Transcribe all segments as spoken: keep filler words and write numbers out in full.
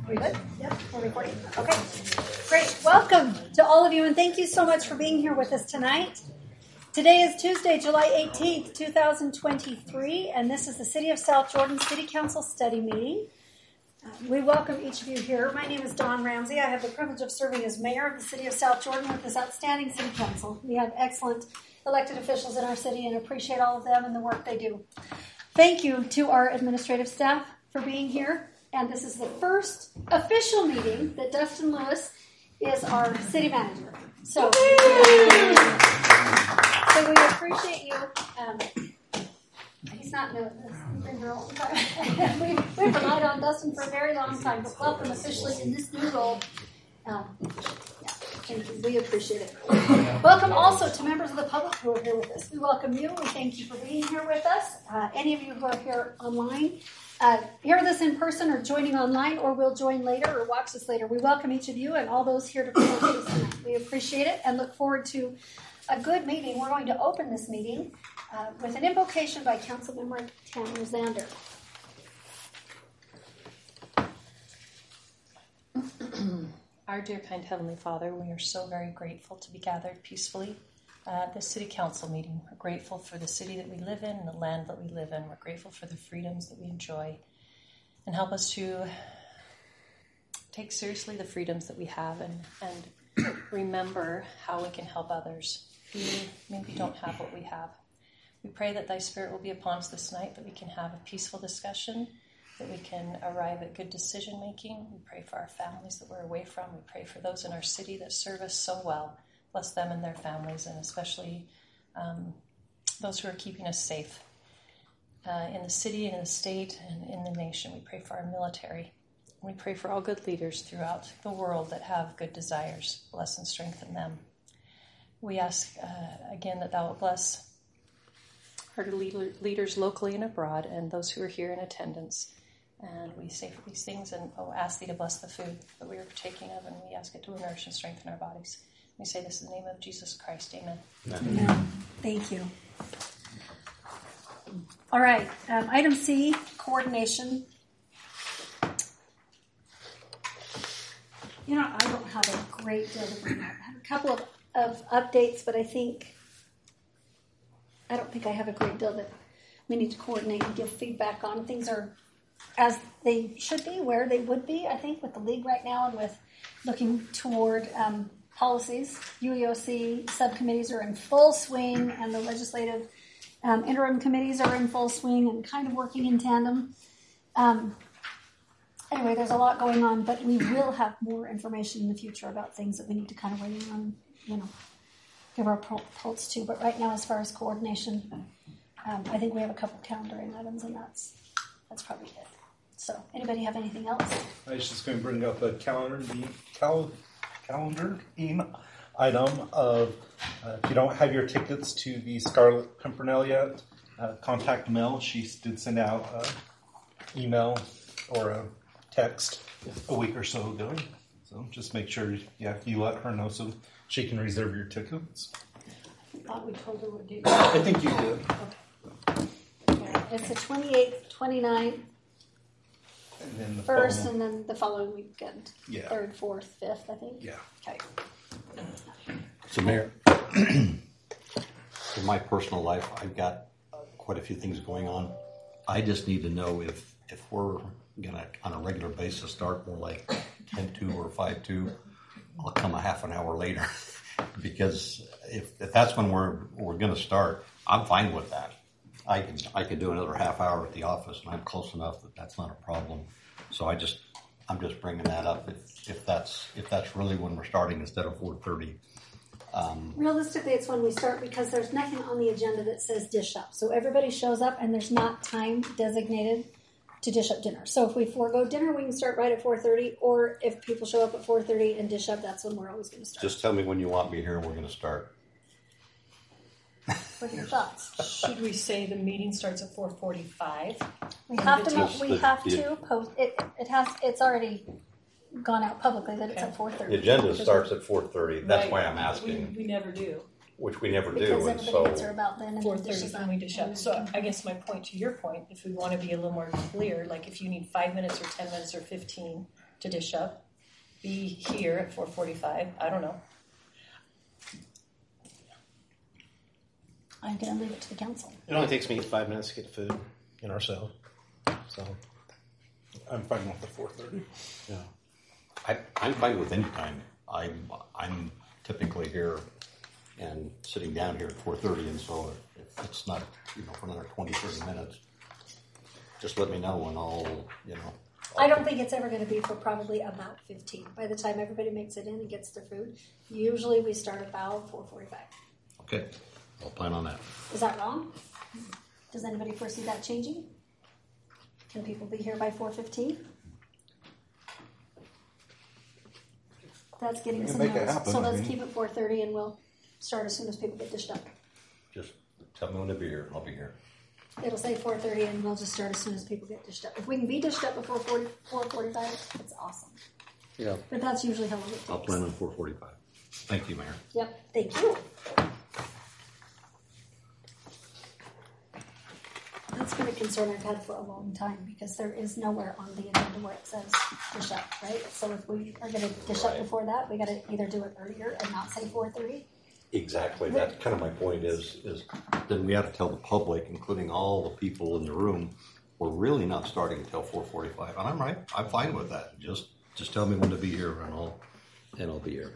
We good? Yep, we're recording. Okay, great. Welcome to all of you, and thank you so much for being here with us tonight. Today is Tuesday, July eighteenth, twenty twenty-three, and this is the City of South Jordan City Council study meeting. Uh, we welcome each of you here. My name is Dawn Ramsey. I have the privilege of serving as mayor of the City of South Jordan with this outstanding city council. We have excellent elected officials in our city and appreciate all of them and the work they do. Thank you to our administrative staff for being here. And this is the first official meeting that Dustin Lewis is our city manager. So, so we appreciate you. Um, he's not new at this. He's been here all the time. we, we've relied on Dustin for a very long time, but welcome officially in this new role. Um, yeah, thank you. We appreciate it. Welcome also to members of the public who are here with us. We welcome you. We thank you for being here with us. Uh, any of you who are here online, Uh, hear this in person or joining online or will join later or watch this later. We welcome each of you and all those here to participate tonight. We appreciate it and look forward to a good meeting. We're going to open this meeting uh, with an invocation by Councilmember Tanner Zander. Our dear kind Heavenly Father, we are so very grateful to be gathered peacefully at this city council meeting. We're grateful for the city that we live in and the land that we live in. We're grateful for the freedoms that we enjoy, and help us to take seriously the freedoms that we have and, and remember how we can help others who maybe don't have what we have. We pray that Thy Spirit will be upon us this night, that we can have a peaceful discussion, that we can arrive at good decision making. We pray for our families that we're away from. We pray for those in our city that serve us so well. Bless them and their families, and especially um, those who are keeping us safe uh, in the city and in the state and in the nation. We pray for our military. We pray for all good leaders throughout the world that have good desires. Bless and strengthen them. We ask, uh, again, that Thou will bless our leader, leaders locally and abroad and those who are here in attendance. And we say for these things and oh, ask Thee to bless the food that we are partaking of, and we ask it to nourish and strengthen our bodies. We say this in the name of Jesus Christ. Amen. Amen. Amen. Thank you. All right. Um, item C, coordination. You know, I don't have a great deal to bring up. I have a couple of, of updates, but I think, I don't think I have a great deal that we need to coordinate and give feedback on. Things are as they should be, where they would be, I think, with the league right now and with looking toward um, policies. U E O C subcommittees are in full swing, and the legislative um, interim committees are in full swing and kind of working in tandem. Um, anyway, there's a lot going on, but we will have more information in the future about things that we need to kind of weigh in on, you know, give our pulse to. But right now, as far as coordination, um, I think we have a couple calendaring items, and that's that's probably it. So, anybody have anything else? I was just going to bring up a calendar cal. calendar item of uh, if you don't have your tickets to the Scarlet Pimpernel yet, uh, contact Mel. She did send out an email or a text a week or so ago. So just make sure yeah, you let her know so she can reserve your tickets. I thought we told her what date. I think you did. Okay. Yeah, it's the twenty-eighth, twenty-ninth, and then the first, following. and then the following weekend. Yeah. Third, fourth, fifth, I think. Yeah. Okay. So, Mayor, in my personal life, I've got quite a few things going on. I just need to know if, if we're going to, on a regular basis, start more like ten two or five two. I'll come a half an hour later. Because if, if that's when we're we're going to start, I'm fine with that. I can I can do another half hour at the office, and I'm close enough that that's not a problem. So I just I'm just bringing that up if if that's if that's really when we're starting instead of four thirty. Um, Realistically, it's when we start because there's nothing on the agenda that says dish up. So everybody shows up, and there's not time designated to dish up dinner. So if we forego dinner, we can start right at four thirty. Or if people show up at four thirty and dish up, that's when we're always going to start. just tell me when you want me here, and we're going to start. What are your thoughts? Should we say the meeting starts at four forty-five? We have to. Just We the- have the- to post it. It has. It's already gone out publicly that it's at four thirty. The agenda starts at four thirty. That's Right. why I'm asking, We, we never do. which we never Because do, and everybody so answer about then and four then thirty dishes when up. we dish up. So I guess my point to your point, if we want to be a little more clear, like if you need five minutes or ten minutes or fifteen, to dish up, be here at four forty-five. I don't know. I'm going to leave it to the council. It only takes me five minutes to get food in our cell. So I'm fine with the four thirty. Yeah. I, I'm fine with any time. I'm, I'm typically here and sitting down here at four thirty, and so if it's not, you know, for another twenty, thirty minutes, just let me know and I'll, you know. I'll I don't think it's ever going to be for probably about fifteen. By the time everybody makes it in and gets their food, usually we start about four forty-five. Okay. I'll plan on that. Is that wrong? Does anybody foresee that changing? Can people be here by four fifteen? That's getting We can some make it notes. happen, So I let's mean. keep it four thirty and we'll start as soon as people get dished up. Just tell me when to be here and I'll be here. It'll say four thirty and we'll just start as soon as people get dished up. If we can be dished up before four forty-five, it's awesome. yeah, But that's usually how long it takes. I'll plan on four forty-five. Thank you, Mayor. Yep, thank you. That's been a concern I've had for a long time because there is nowhere on the agenda where it says dish up, right? So if we are going to dish up Right. before that, we got to either do it earlier and not say four thirty. Exactly. That's kind of my point is, is then we have to tell the public, including all the people in the room, we're really not starting until four forty-five. And I'm right. I'm fine with that. Just, just tell me when to be here and I'll, and I'll be here.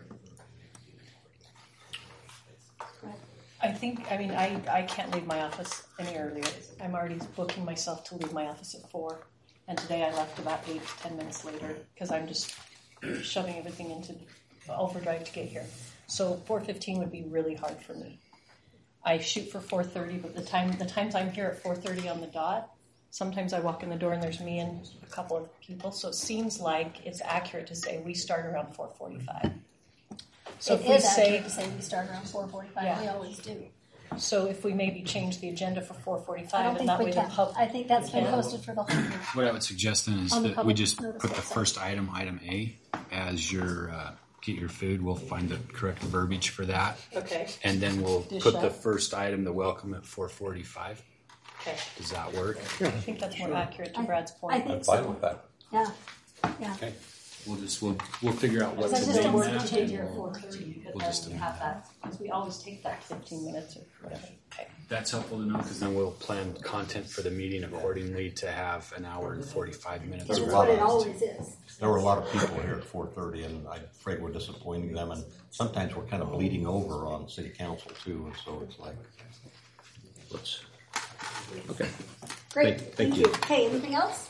I think, I mean, I, I can't leave my office any earlier. I'm already booking myself to leave my office at four. And today I left about eight to ten minutes later because I'm just shoving everything into overdrive to get here. So four fifteen would be really hard for me. I shoot for four thirty, but the time the times I'm here at four thirty on the dot, sometimes I walk in the door and there's me and a couple of people. So it seems like it's accurate to say we start around four forty-five. So It if we is say accurate to say we start around four forty-five. Yeah. We always do. So if we maybe change the agenda for four I forty-five, don't and think that we way can. the pub. I think that's we been can. posted for the whole year. What I would suggest then is On the that we public just notice put the website. first item, item A, as your uh, get your food. We'll find the correct verbiage for that, Okay. and then we'll Dish put the up. first item, the welcome, at four forty-five. Okay. Does that work? I think that's more accurate to I- Brad's I point. think I'm fine so. with that. Yeah. Yeah. Okay. We'll just we'll we'll figure out what Because I to just do don't on want to that. change and your we'll- four thirty because We'll then just we have that. Because we always take that fifteen minutes or whatever. Okay. That's helpful to know because then we'll plan content for the meeting accordingly to have an hour and forty-five minutes. Which There's is a lot what it of- always is. There were a lot of people here at four thirty, and I'm afraid we're disappointing them. And sometimes we're kind of bleeding over on city council too, and so it's like, let's. Okay. Great. Thank- Thank, thank you. you. Hey, anything else?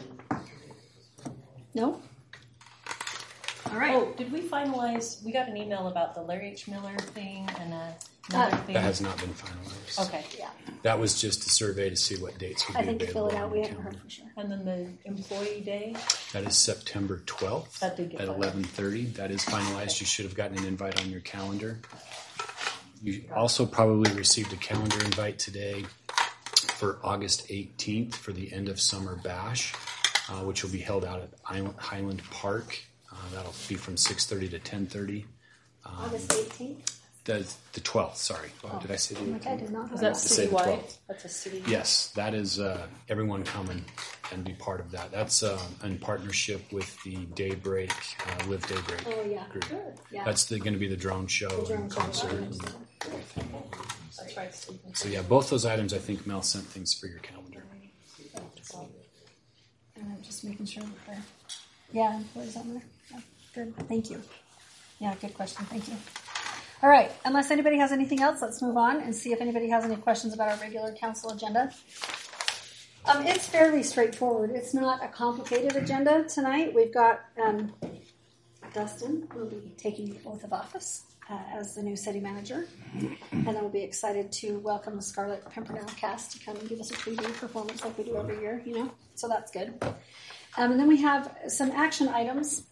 No? All right. Oh, did we finalize? We got an email about the Larry H. Miller thing and uh, another Uh, thing. That has not been finalized. Okay. Yeah. That was just a survey to see what dates would I be think to fill available. it out, on we the haven't heard calendar. for sure. And then the employee day. That is September twelfth That did get at finalized. eleven thirty. That is finalized. You should have gotten an invite on your calendar. You also probably received a calendar invite today for August eighteenth for the end of summer bash, uh, which will be held out at Island- Highland Park. Uh, that'll be from six thirty to ten thirty. August eighteenth. The the twelfth. Sorry, oh, did I say the Oh my God, I eighteenth? did not know Is that that. say the citywide? twelfth. That's a city. Yes, that is uh, everyone come and, and be part of that. That's uh, in partnership with the Daybreak, uh, Live Daybreak Oh, yeah. group. Yeah. That's going to be the drone show The drone and show. concert. And, That's right, Stephen. so yeah, both those items, I think Mel sent things for your calendar. And I'm just making sure that they're, yeah, employees on there. Yeah, good, thank you. Yeah, good question, thank you. All right, unless anybody has anything else, let's move on and see if anybody has any questions about our regular council agenda. Um, it's fairly straightforward. It's not a complicated agenda tonight. We've got um, Dustin will be taking the oath of office uh, as the new city manager, and then we'll be excited to welcome the Scarlet Pimpernel cast to come and give us a preview performance like we do every year. You know, so that's good. Um, and then we have some action items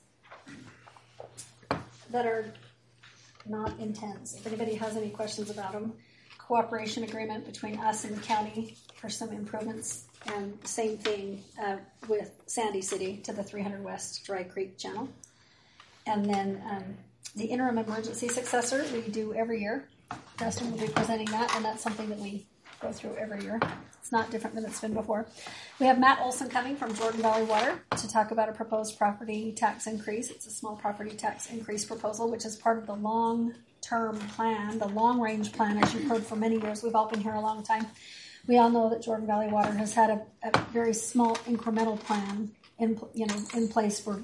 that are not intense. If anybody has any questions about them, cooperation agreement between us and the county for some improvements, and same thing uh, with Sandy City to the three hundred West Dry Creek channel. And then um, the interim emergency successor we do every year. Dustin will be presenting that, and that's something that we go through every year. It's not different than it's been before. We have Matt Olson coming from Jordan Valley Water to talk about a proposed property tax increase. It's a small property tax increase proposal, which is part of the long-term plan, the long-range plan, as you've heard for many years. We've all been here a long time. We all know that Jordan Valley Water has had a, a very small incremental plan in, you know, in place for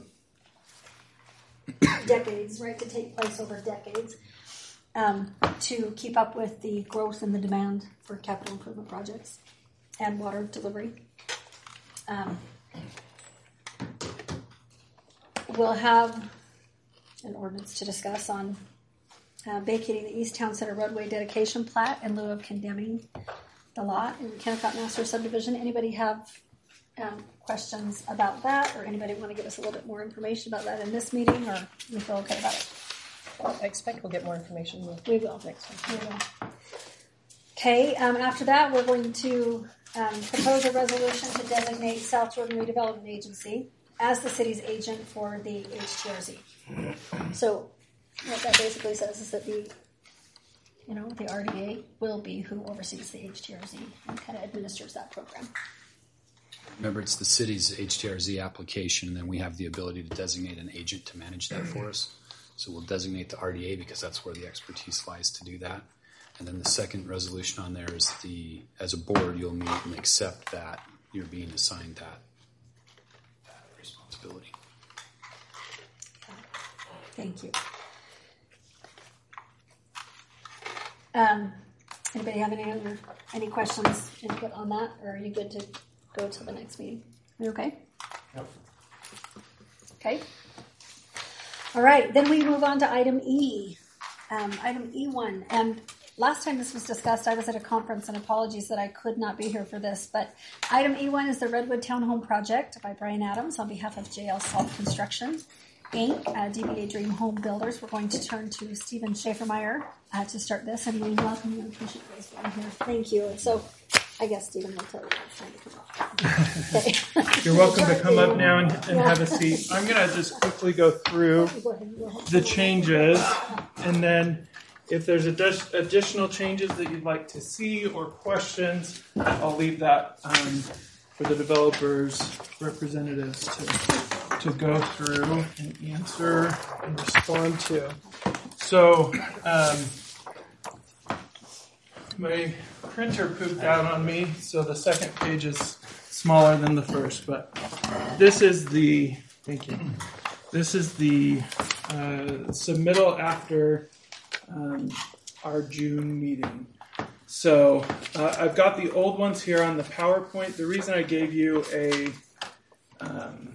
decades, right, to take place over decades, um, to keep up with the growth and the demand for capital improvement projects and water delivery. Um, we'll have an ordinance to discuss on uh, vacating the East Town Center roadway dedication plat in lieu of condemning the lot in Kennecott Master Subdivision. Anybody have um, questions about that, or anybody want to give us a little bit more information about that in this meeting, or we feel okay about it? I expect we'll get more information. We will. Next one. We will. Okay, um, after that, we're going to um, propose a resolution to designate South Jordan Redevelopment Agency as the city's agent for the H T R Z. So what that basically says is that the, you know, the R D A will be who oversees the H T R Z and kind of administers that program. Remember, it's the city's H T R Z application, and then we have the ability to designate an agent to manage that for us. So we'll designate the R D A because that's where the expertise lies to do that. And then the second resolution on there is the, as a board, you'll meet and accept that you're being assigned that, that responsibility. Thank you. Um, anybody have any other any questions, input on that, or are you good to go to the next meeting? Are you okay? Yep. Okay. All right, then we move on to item E. Um, item E one, and last time this was discussed, I was at a conference, and apologies that I could not be here for this, but item E one is the Redwood Townhome Project by Brian Adams on behalf of J L Salt Construction, Incorporated, uh, D B A Dream Home Builders. We're going to turn to Stephen Schaefermeyer uh, to start this, and we welcome you and appreciate you guys being here. Thank you. And so I guess Stephen will tell you it's time to come up. Okay. You're welcome to come up now and, and have a seat. I'm going to just quickly go through the changes, and then if there's addi- additional changes that you'd like to see or questions, I'll leave that um, for the developers' representatives to to go through and answer and respond to. So um, my printer pooped out on me, so the second page is smaller than the first, but this is the, thank you, this is the uh, submittal after um, our June meeting. So uh, I've got the old ones here on the PowerPoint. The reason I gave you a um,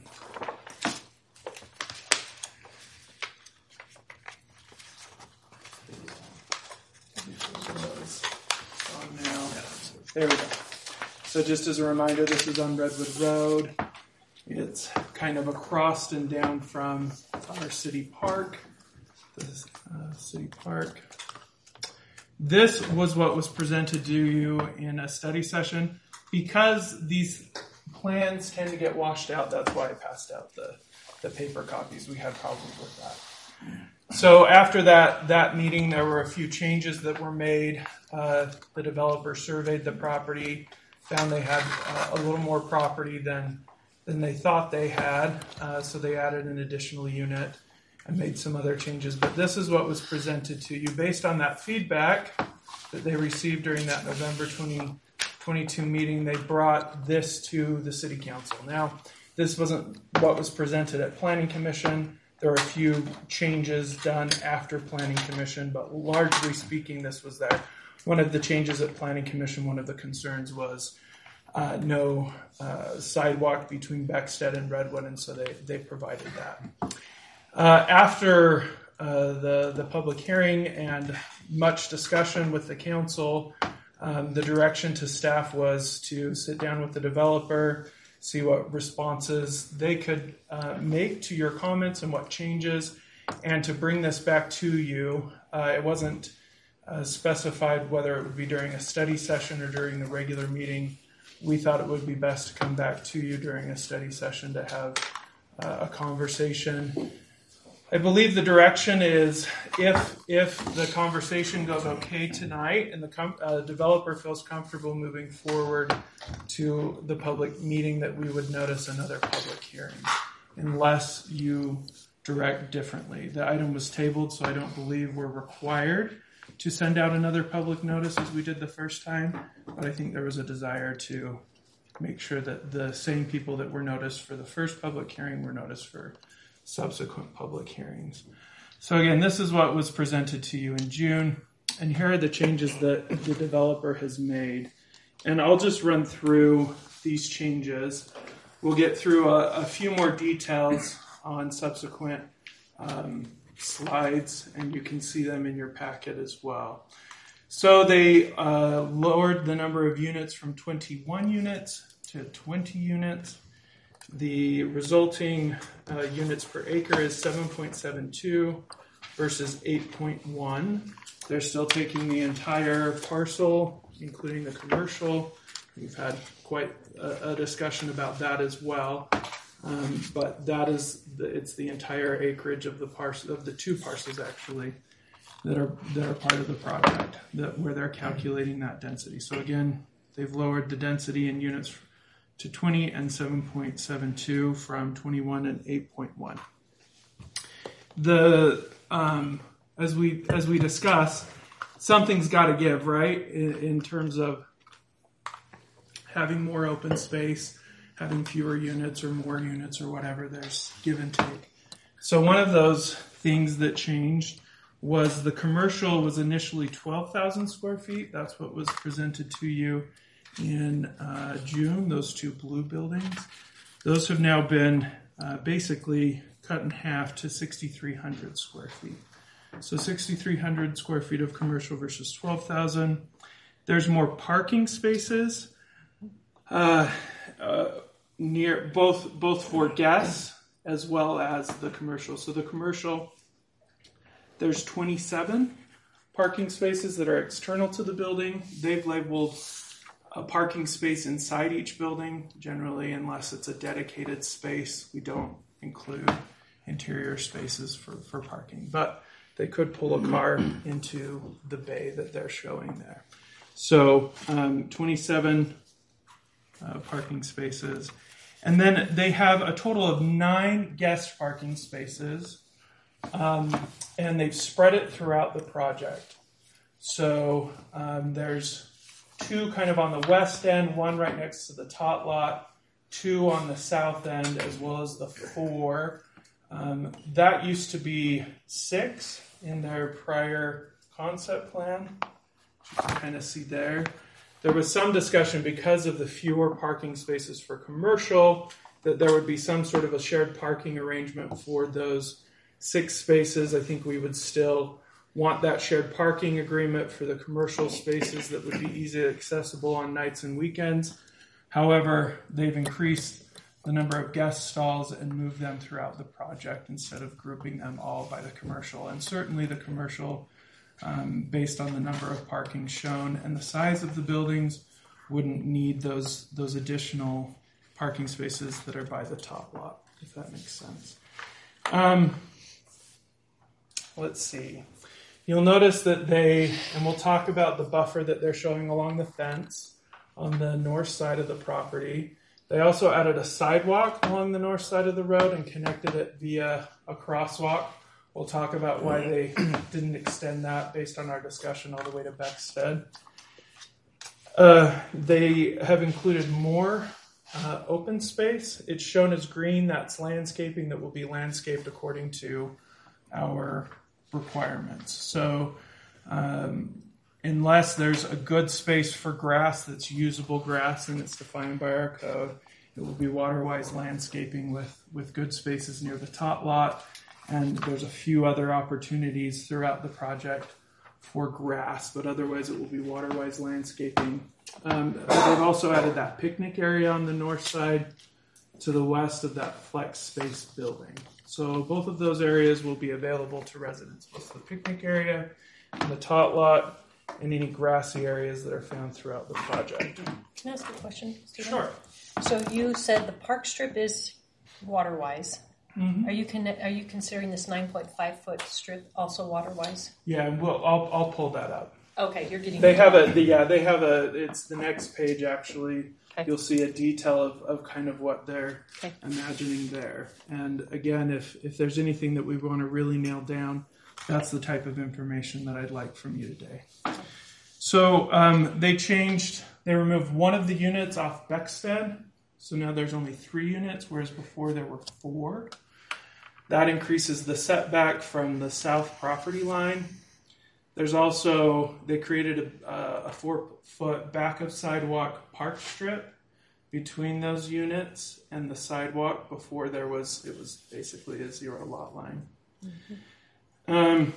There we go. So just as a reminder, this is on Redwood Road. It's kind of across and down from our city park. This uh, city park. This was what was presented to you in a study session. Because these plans tend to get washed out, that's why I passed out the, the paper copies. We had problems with that. So after that, that meeting, there were a few changes that were made. Uh, the developer surveyed the property, found they had uh, a little more property than than they thought they had, uh, so they added an additional unit and made some other changes. But this is what was presented to you based on that feedback that they received during that November twenty twenty-two meeting. They brought this to the City Council. Now, this wasn't what was presented at Planning Commission. There were a few changes done after Planning Commission, but largely speaking, this was there. One of the changes at Planning Commission, one of the concerns was uh, no uh, sidewalk between Beckstead and Redwood, and so they, they provided that. Uh, after uh, the, the public hearing and much discussion with the council, um, the direction to staff was to sit down with the developer, see what responses they could uh, make to your comments and what changes, and to bring this back to you. Uh, it wasn't uh, specified whether it would be during a study session or during the regular meeting. We thought it would be best to come back to you during a study session to have uh, a conversation. I believe the direction is if if the conversation goes okay tonight and the com- uh, developer feels comfortable moving forward to the public meeting, that we would notice another public hearing, unless you direct differently. The item was tabled, so I don't believe we're required to send out another public notice as we did the first time, but I think there was a desire to make sure that the same people that were noticed for the first public hearing were noticed for subsequent public hearings. So again, this is what was presented to you in June, and here are the changes that the developer has made. And I'll just run through these changes. We'll get through a, a few more details on subsequent um, slides, and you can see them in your packet as well. So they uh, lowered the number of units from twenty-one units to twenty units. The resulting uh, units per acre is seven point seven two versus eight point one. They're still taking the entire parcel, including the commercial. We've had quite a, a discussion about that as well. Um, but that is the, it's the entire acreage of the parcel of the two parcels actually that are that are part of the project, that where they're calculating that density. So again, they've lowered the density in units to twenty and seven point seven two from twenty-one and eight point one. The um, as we as we discuss, something's got to give, right? In, in terms of having more open space, having fewer units or more units or whatever. There's give and take. So one of those things that changed was the commercial was initially twelve thousand square feet. That's what was presented to you in uh, June, those two blue buildings. Those have now been uh, basically cut in half to sixty-three hundred square feet. So sixty-three hundred square feet of commercial versus twelve thousand. There's more parking spaces uh, uh, near both both for guests as well as the commercial. So the commercial, there's twenty-seven parking spaces that are external to the building. They've labeled a parking space inside each building. Generally, unless it's a dedicated space, we don't include interior spaces for, for parking. But they could pull a car into the bay that they're showing there. So um, twenty-seven uh, parking spaces. And then they have a total of nine guest parking spaces. Um, and they've spread it throughout the project. So um, there's two kind of on the west end, one right next to the tot lot, two on the south end, as well as the four. Um, that used to be six in their prior concept plan. You can kind of see there. There was some discussion because of the fewer parking spaces for commercial that there would be some sort of a shared parking arrangement for those six spaces. I think we would still want that shared parking agreement for the commercial spaces that would be easily accessible on nights and weekends. However, they've increased the number of guest stalls and moved them throughout the project instead of grouping them all by the commercial. And certainly the commercial, um, based on the number of parking shown and the size of the buildings, wouldn't need those those additional parking spaces that are by the top lot, if that makes sense. Um, let's see. You'll notice that they, and we'll talk about the buffer that they're showing along the fence on the north side of the property. They also added a sidewalk along the north side of the road and connected it via a crosswalk. We'll talk about why they didn't extend that based on our discussion all the way to Beckstead. Uh, they have included more uh, open space. It's shown as green. That's landscaping that will be landscaped according to our requirements. So um, unless there's a good space for grass that's usable grass and it's defined by our code, it will be water-wise landscaping with, with good spaces near the top lot. And there's a few other opportunities throughout the project for grass, but otherwise it will be water-wise landscaping. Um, they've also added that picnic area on the north side to the west of that flex space building. So both of those areas will be available to residents, both the picnic area and the tot lot and any grassy areas that are found throughout the project. Can I ask a question, Stephen? Sure. So you said the park strip is water-wise. Mhm. Are you con- are you considering this nine point five foot strip also water wise? Yeah, well, I'll I'll pull that up. Okay, you're getting. They have a the, yeah they have a it's the next page actually. Okay. You'll see a detail of, of kind of what they're Okay. imagining there. And again, if if there's anything that we want to really nail down, that's the type of information that I'd like from you today. So um, they changed. They removed one of the units off Beckstead. So now there's only three units, whereas before there were four. That increases the setback from the south property line. There's also, they created a, a four-foot back of sidewalk park strip between those units and the sidewalk. Before there was, it was basically a zero lot line. Mm-hmm. Um,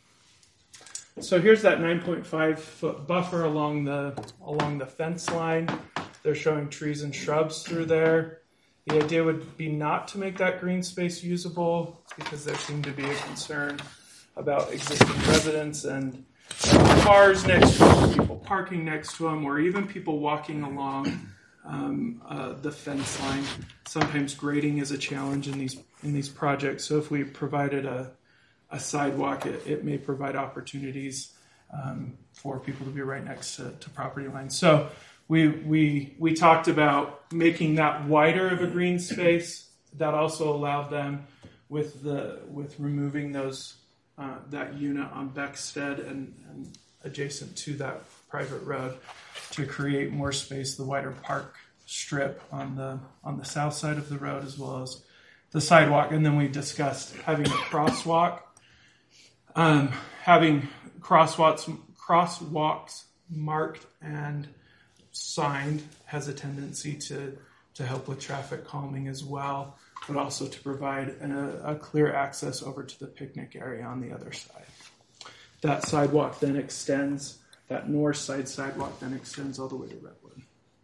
so here's that nine point five foot buffer along the along the fence line. They're showing trees and shrubs through there. The idea would be not to make that green space usable because there seemed to be a concern about existing residents and cars next to them, people parking next to them, or even people walking along um, uh, the fence line. Sometimes grading is a challenge in these in these projects. So if we provided a, a sidewalk, it, it may provide opportunities um, for people to be right next to, to property lines. So we we we talked about making that wider of a green space. That also allowed them with the with removing those uh, that unit on Beckstead and, and adjacent to that private road to create more space, the wider park strip on the on the south side of the road as well as the sidewalk. And then we discussed having a crosswalk. Um, having crosswalks crosswalks marked and signed has a tendency to to help with traffic calming as well, but also to provide a, a clear access over to the picnic area on the other side. That sidewalk then extends, that north side sidewalk then extends all the way to Redwood.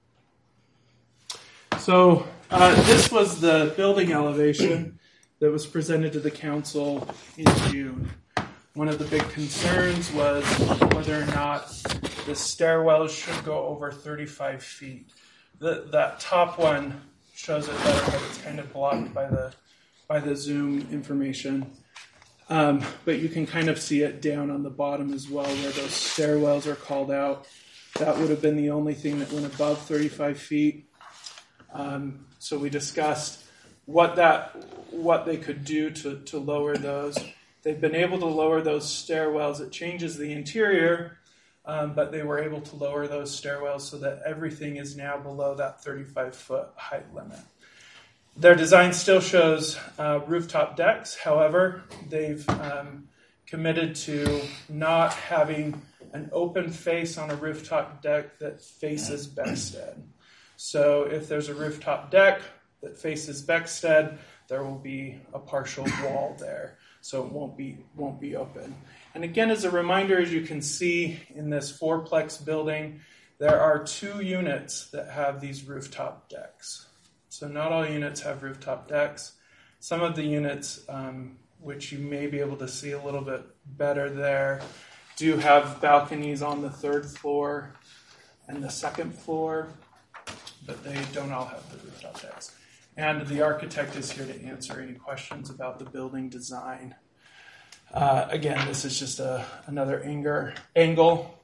So uh, this was the building elevation that was presented to the council in June. One of the big concerns was whether or not the stairwells should go over thirty-five feet. The, that top one shows it better, but it's kind of blocked by the by the zoom information. Um, but you can kind of see it down on the bottom as well, where those stairwells are called out. That would have been the only thing that went above thirty-five feet. Um, so we discussed what that what they could do to, to lower those. They've been able to lower those stairwells. It changes the interior, um, but they were able to lower those stairwells so that everything is now below that thirty-five foot height limit. Their design still shows uh, rooftop decks. However, they've um, committed to not having an open face on a rooftop deck that faces Beckstead. So if there's a rooftop deck that faces Beckstead, there will be a partial wall there. So it won't be won't be open. And again, as a reminder, as you can see in this fourplex building, there are two units that have these rooftop decks. So not all units have rooftop decks. Some of the units, um, which you may be able to see a little bit better there, do have balconies on the third floor and the second floor, but they don't all have the rooftop decks. And the architect is here to answer any questions about the building design. Uh, again, this is just a, another anger, angle.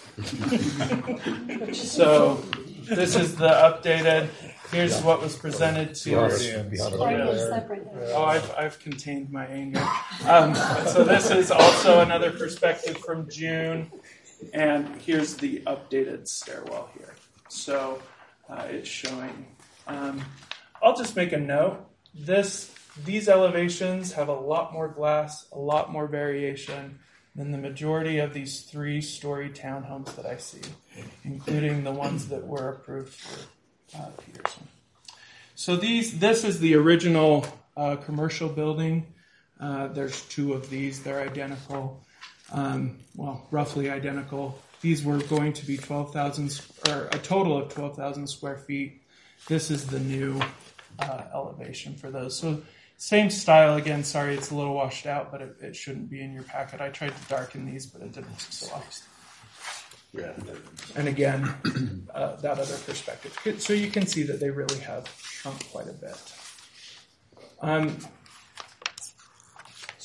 So this is the updated. Here's what was presented to us. Oh, I've, I've contained my anger. Um, so this is also another perspective from June. And here's the updated stairwell here. So uh, it's showing... Um, I'll just make a note. This, these elevations have a lot more glass, a lot more variation than the majority of these three-story townhomes that I see, including the ones that were approved for uh, Peterson. So these, this is the original uh, commercial building. Uh, there's two of these. They're identical, um, well, roughly identical. These were going to be twelve thousand, or a total of twelve thousand square feet. This is the new Uh, elevation for those. So same style again. Sorry, it's a little washed out, but it, it shouldn't be in your packet. I tried to darken these, but it didn't. So, yeah. And again, uh, that other perspective. So you can see that they really have shrunk quite a bit. Um,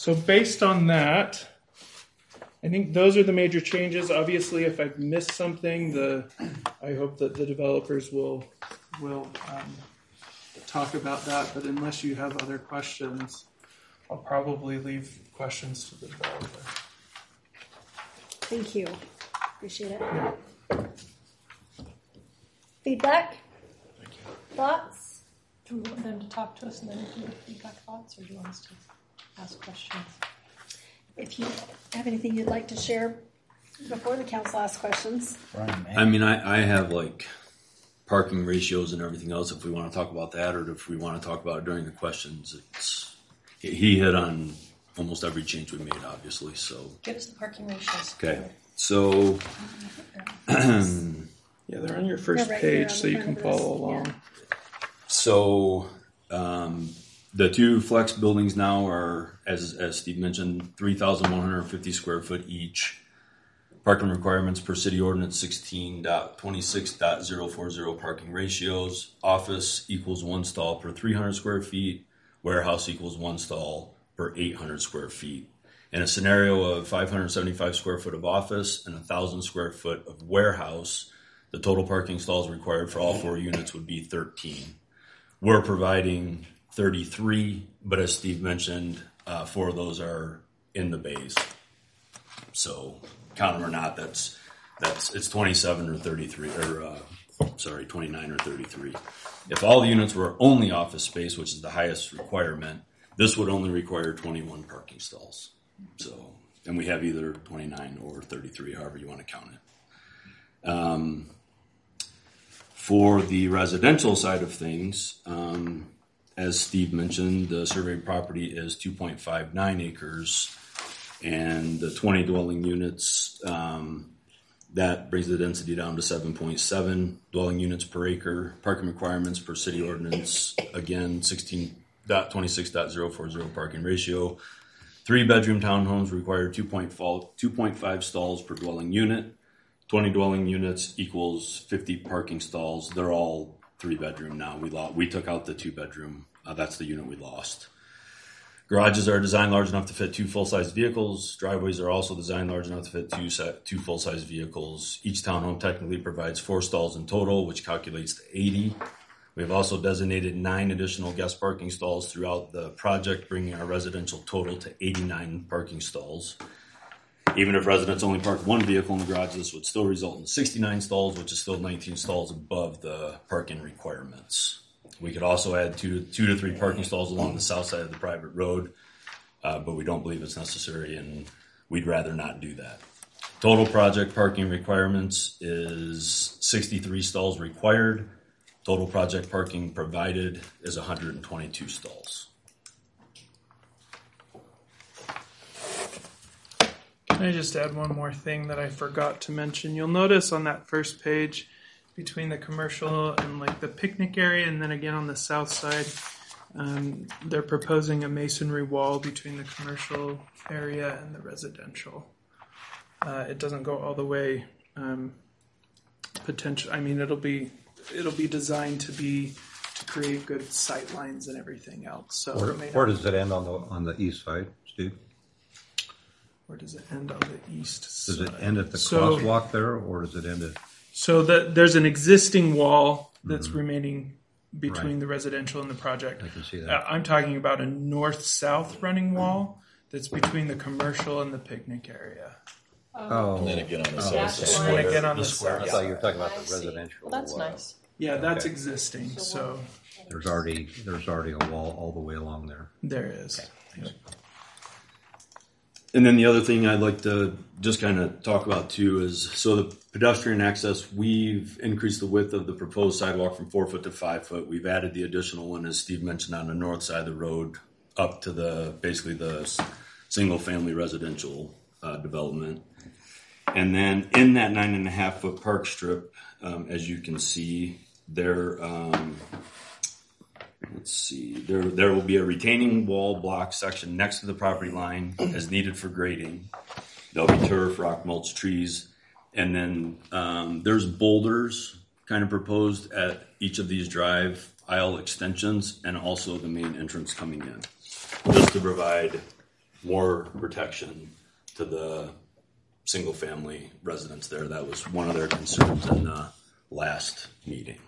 So based on that, I think those are the major changes. Obviously, if I've missed something, the I hope that the developers will will um, talk about that. But unless you have other questions, I'll probably leave questions to the developer. Thank you. Appreciate it. Feedback? Thoughts? Do you want them to talk to us and then do the feedback thoughts, or do you want us to ask questions? If you have anything you'd like to share before the council asks questions. I mean, I, I have like parking ratios and everything else if we want to talk about that, or if we want to talk about it during the questions. It's, he hit on almost every change we made, obviously. So Give us the parking ratios. okay, so Yeah, they're on your first They're right here page, on so the you front can of this. follow along. Yeah. so um, the two flex buildings now are, as as Steve mentioned, three thousand one hundred fifty square foot each. Parking requirements per city ordinance sixteen point twenty-six point zero four zero parking ratios. Office equals one stall per three hundred square feet. Warehouse equals one stall per eight hundred square feet. In a scenario of five hundred seventy-five square foot of office and one thousand square foot of warehouse, the total parking stalls required for all four units would be thirteen. We're providing thirty-three, but as Steve mentioned, uh, four of those are in the bays. So count them or not, that's that's it's twenty-seven or thirty-three, or uh, sorry, twenty-nine or thirty-three. If all the units were only office space, which is the highest requirement, this would only require twenty-one parking stalls. So, and we have either twenty-nine or thirty-three, however you want to count it. Um, for the residential side of things, um, as Steve mentioned, the surveyed property is two point five nine acres, and the twenty dwelling units, um, that brings the density down to seven point seven dwelling units per acre. Parking requirements per city ordinance, again, sixteen point twenty-six point zero four zero parking ratio. Three bedroom townhomes require two point five stalls per dwelling unit. twenty dwelling units equals fifty parking stalls. They're all three bedroom now. We lost, we took out the two bedroom. Uh, that's the unit we lost. Garages are designed large enough to fit two full-size vehicles. Driveways are also designed large enough to fit two set, two full-size vehicles. Each townhome technically provides four stalls in total, which calculates to eighty. We have also designated nine additional guest parking stalls throughout the project, bringing our residential total to eighty-nine parking stalls. Even if residents only park one vehicle in the garage, this would still result in sixty-nine stalls, which is still nineteen stalls above the parking requirements. We could also add two to, two to three parking stalls along the south side of the private road, uh, but we don't believe it's necessary, and we'd rather not do that. Total project parking requirements is sixty-three stalls required. Total project parking provided is one hundred twenty-two stalls. Can I just add one more thing that I forgot to mention? You'll notice on that first page, between the commercial and like the picnic area, and then again on the south side, um, they're proposing a masonry wall between the commercial area and the residential. Uh, it doesn't go all the way. Um, potential. I mean, it'll be it'll be designed to be to create good sight lines and everything else. So Where, it may where not- does it end on the on the east side, Steve? where does it end on the east Does side? it end at the So- crosswalk there, or does it end at? So that there's an existing wall that's remaining between Right. the residential and the project. I can see that. Uh, I'm talking about a north-south running wall that's between the commercial and the picnic area. Oh, And then again on the Oh, south That's side. the And then line. again on the, I south. thought you were talking about I the see. residential. Well, that's uh, nice. Yeah, that's Okay. existing. So There's already there's already a wall all the way along there. there is. And then the other thing I'd like to just kind of talk about too is, so the pedestrian access, we've increased the width of the proposed sidewalk from four foot to five foot. We've added the additional one, as Steve mentioned, on the north side of the road up to the, basically the s- single family residential uh, development. And then in that nine and a half foot park strip, um, as you can see, there, um, let's see, there there will be a retaining wall block section next to the property line as needed for grading. There'll be turf, rock mulch, trees, and then um, there's boulders kind of proposed at each of these drive aisle extensions and also the main entrance coming in, just to provide more protection to the single family residents there. That was one of their concerns in the last meeting.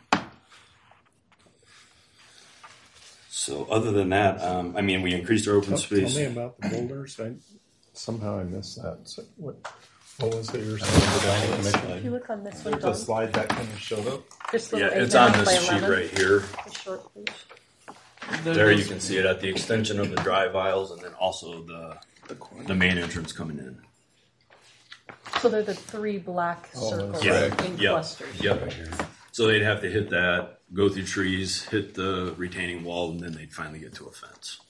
So other than that, um, I mean, we increased our open Tell, space. tell me about the boulders. I, somehow I missed that. So what, what was it you were saying? If you look on this one, There's a Don, slide that kind of showed up. this Yeah, little eight it's and a on half by this sheet eleven, right here. the short page. There you can see it at the extension of the drive aisles and then also the the main entrance coming in. So they're the three black Oh, circles Yeah, in yep, clusters. yep. So they'd have to hit that, go through trees, hit the retaining wall, and then they'd finally get to a fence.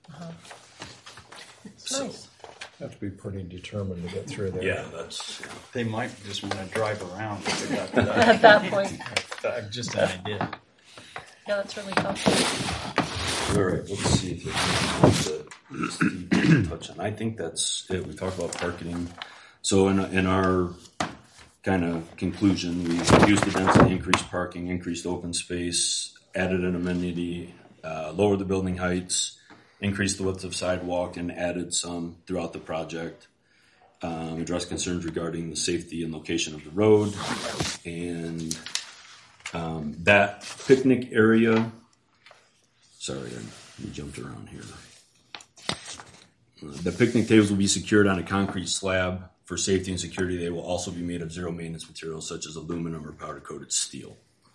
It's So- nice. Have to be pretty determined to get through there. Yeah, that's. Yeah. They might just want to drive around if they got to that. At that point, Uh, Just an idea. yeah, that's really tough. All right, let's see if there's anything to touch on. I think that's it. We talked about parking. So in in our kind of conclusion, we reduced the density, increased parking, increased open space, added an amenity, uh, lowered the building heights, increased the width of sidewalk, and added some throughout the project. Um, addressed concerns regarding the safety and location of the road, and um, that picnic area. Sorry, I jumped around here. Uh, the picnic tables will be secured on a concrete slab. For safety and security, they will also be made of zero maintenance materials such as aluminum or powder coated steel.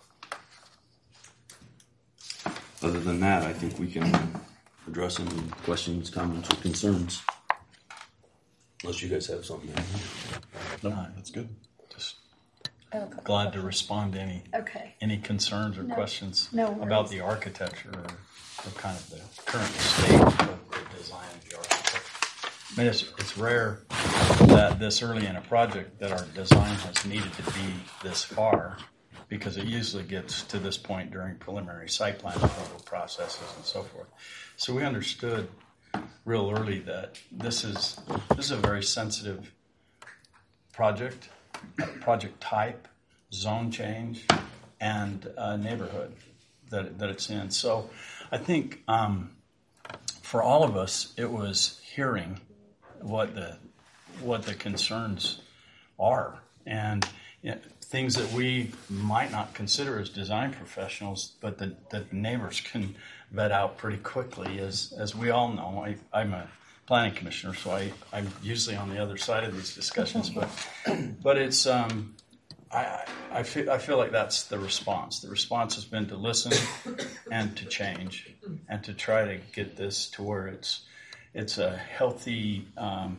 Other than that, I think we can address any questions, comments, or concerns. Unless you guys have something there. No, that's good. Just I have a couple glad to questions. respond to any Okay. any concerns or No. questions No about worries. the architecture or, or kind of the current state of the design of the architecture. I mean, it's, it's rare that this early in a project that our design has needed to be this far, because it usually gets to this point during preliminary site plan approval processes and so forth. So we understood real early that this is this is a very sensitive project, uh, project type, zone change, and uh, neighborhood that that it's in. So I think um, for all of us, it was hearing what the what the concerns are, and you know, things that we might not consider as design professionals, but that, that the neighbors can vet out pretty quickly. As as we all know, I, I'm a planning commissioner, so I, I'm usually on the other side of these discussions. But but it's um, I I feel I feel like that's the response. The response has been to listen and to change and to try to get this to where it's it's a healthy, um,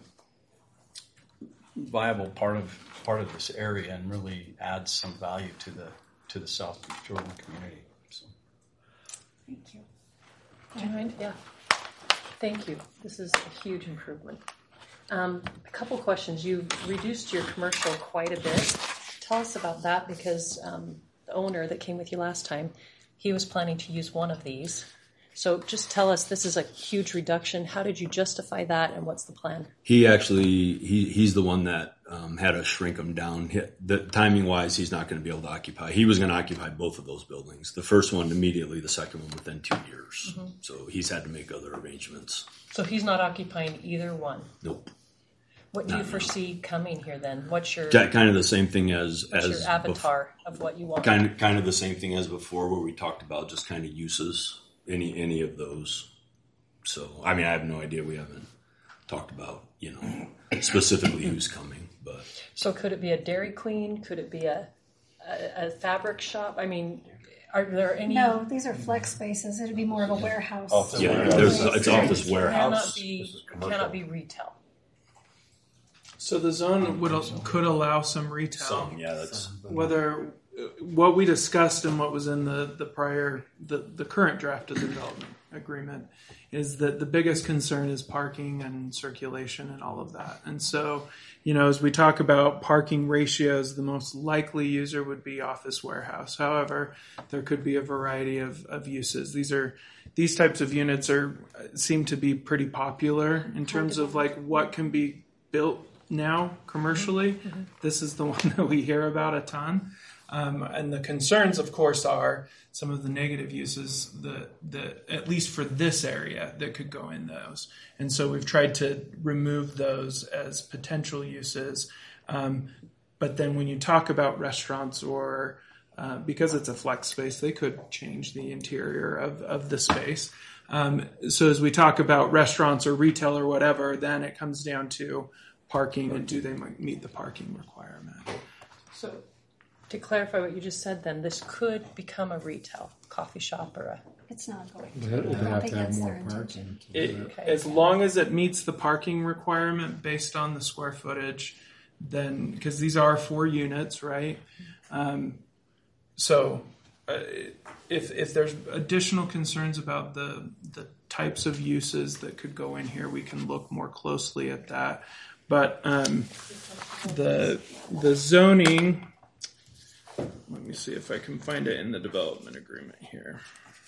viable part of part of this area and really adds some value to the to the South Jordan community. So. Thank you. Do you mind? Yeah. Thank you. This is a huge improvement. Um, a couple questions. You've reduced your commercial quite a bit. Tell us about that, because um, the owner that came with you last time, he was planning to use one of these. So just tell us, this is a huge reduction. How did you justify that, and what's the plan? He actually, he he's the one that um, had us shrink him down. He, the timing wise, he's not going to be able to occupy. He was going to occupy both of those buildings. The first one immediately, the second one within two years. Mm-hmm. So he's had to make other arrangements. So he's not occupying either one. Nope. What do you Not now. foresee coming here then? What's your, Ki- Kind of the same thing as what's as your avatar of what you want? Bef- kind of kind of the same thing as before, where we talked about just kind of uses, any any of those. So I mean, I have no idea. We haven't talked about, you know, specifically who's coming, but So could it be a Dairy Queen? Could it be a, a, a fabric shop? I mean, are there any? No, these are flex spaces. It'd be more of a warehouse. Office yeah, warehouse. there's it's office Cannot warehouse. be, This is commercial. cannot be retail. So the zone would could allow some retail. Some, yeah, that's Whether what we discussed and what was in the the prior the the current draft of the development agreement is that the biggest concern is parking and circulation and all of that. And so, you know, as we talk about parking ratios, the most likely user would be office warehouse. However, there could be a variety of, of uses. These are these types of units are seem to be pretty popular in terms of like what can be built now commercially. Mm-hmm. This is the one that we hear about a ton. Um, and the concerns, of course, are some of the negative uses that, that, at least for this area, that could go in those. And so we've tried to remove those as potential uses. Um, but then when you talk about restaurants or uh, because it's a flex space, they could change the interior of, of the space. Um, so as we talk about restaurants or retail or whatever, then it comes down to parking and do they meet the parking requirement. So to clarify what you just said, then this could become a retail coffee shop or a. It's not going They to. they I don't have think to have that's more their intention. parking. It, Okay. as long as it meets the parking requirement based on the square footage, then because these are four units, right? Um, so uh, if if there's additional concerns about the the types of uses that could go in here, we can look more closely at that. But um, the the zoning. Let me see if I can find it in the development agreement here.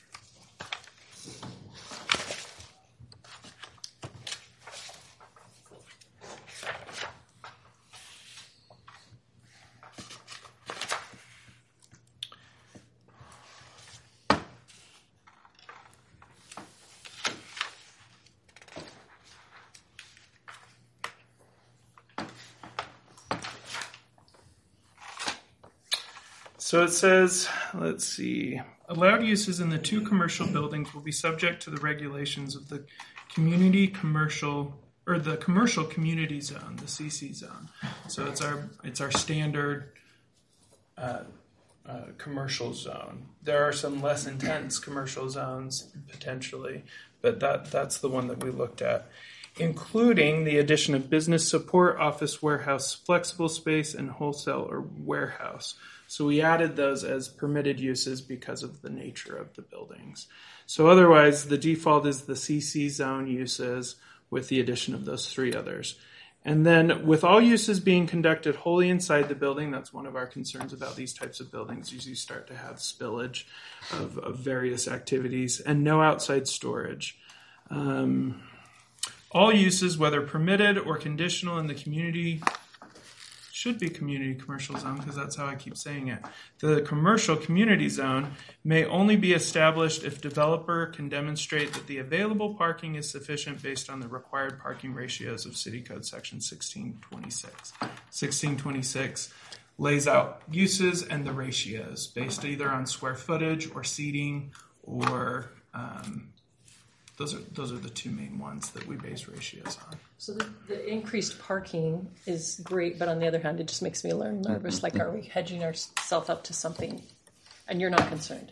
So it says, let's see, allowed uses in the two commercial buildings will be subject to the regulations of the community commercial or the commercial community zone, the C C zone. So it's our it's our standard uh, uh, commercial zone. There are some less intense commercial zones potentially, but that that's the one that we looked at, including the addition of business support, office, warehouse, flexible space, and wholesale or warehouse. So we added those as permitted uses because of the nature of the buildings. So otherwise, the default is the C C zone uses with the addition of those three others. And then with all uses being conducted wholly inside the building, that's one of our concerns about these types of buildings. Usually start to have spillage of, of various activities and no outside storage. Um, all uses, whether permitted or conditional in the community, should be community commercial zone because that's how I keep saying it. The commercial community zone may only be established if developer can demonstrate that the available parking is sufficient based on the required parking ratios of City Code Section sixteen twenty-six. sixteen twenty-six lays out uses and the ratios based either on square footage or seating or um, those are those are the two main ones that we base ratios on. So the, the increased parking is great, but on the other hand, it just makes me a little nervous. Like, are we hedging ourselves up to something? And you're not concerned.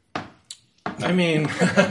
I mean,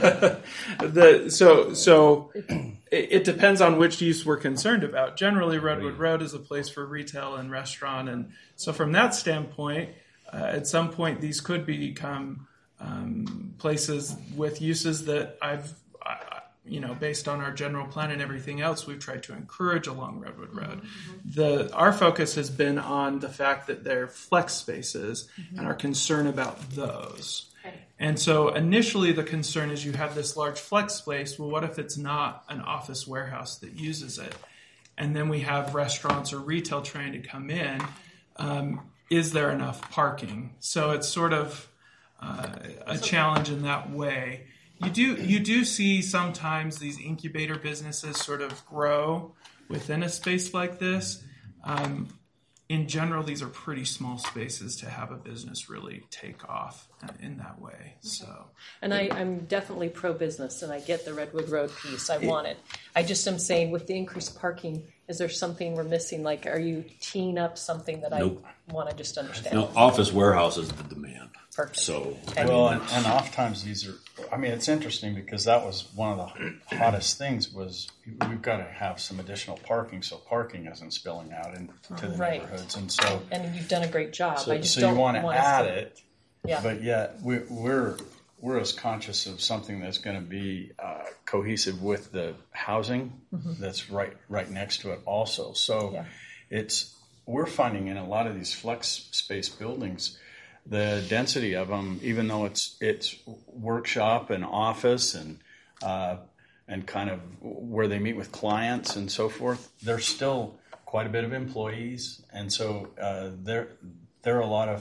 the so so it, it depends on which use we're concerned about. Generally, Redwood Road is a place for retail and restaurant, and so from that standpoint, uh, at some point these could become um, places with uses that I've. You know, based on our general plan and everything else, we've tried to encourage along Redwood Road. Mm-hmm. The our focus has been on the fact that they're flex spaces mm-hmm. and our concern about those. Okay. And so initially the concern is you have this large flex space. Well, what if it's not an office warehouse that uses it? And then we have restaurants or retail trying to come in. Um, is there enough parking? So it's sort of uh, a challenge in that way. You do you do see sometimes these incubator businesses sort of grow within a space like this. Um, in general, these are pretty small spaces to have a business really take off in that way. So, and I, I'm definitely pro-business, and I get the Redwood Road piece. I want it. I just am saying, with the increased parking, is there something we're missing? Like, are you teeing up something that Nope. I want to just understand? No, office warehouse is the demand. Perfect. So, Okay. Well, and, and oftentimes these are, I mean, it's interesting because that was one of the hottest things was we've got to have some additional parking so parking isn't spilling out into the Right. neighborhoods. And so, and you've done a great job. so, I just so don't you want to want add to it, Yeah. but yet we, we're, we're as conscious of something that's going to be uh, cohesive with the housing mm-hmm. that's right, right next to it also. So Yeah. it's, we're finding in a lot of these flex space buildings, the density of them, even though it's it's workshop and office and uh, and kind of where they meet with clients and so forth, there's still quite a bit of employees, and so uh, there there are a lot of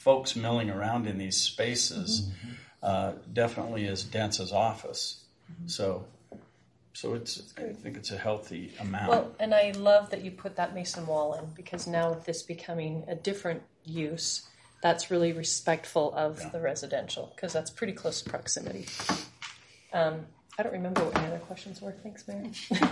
folks milling around in these spaces mm-hmm. uh, definitely is dense as office. Mm-hmm. So, so it's I think it's a healthy amount. Well, and I love that you put that mason wall in, because now with this becoming a different use, that's really respectful of yeah. the residential, because that's pretty close proximity. Um, I don't remember what any other questions were. Thanks, Mayor.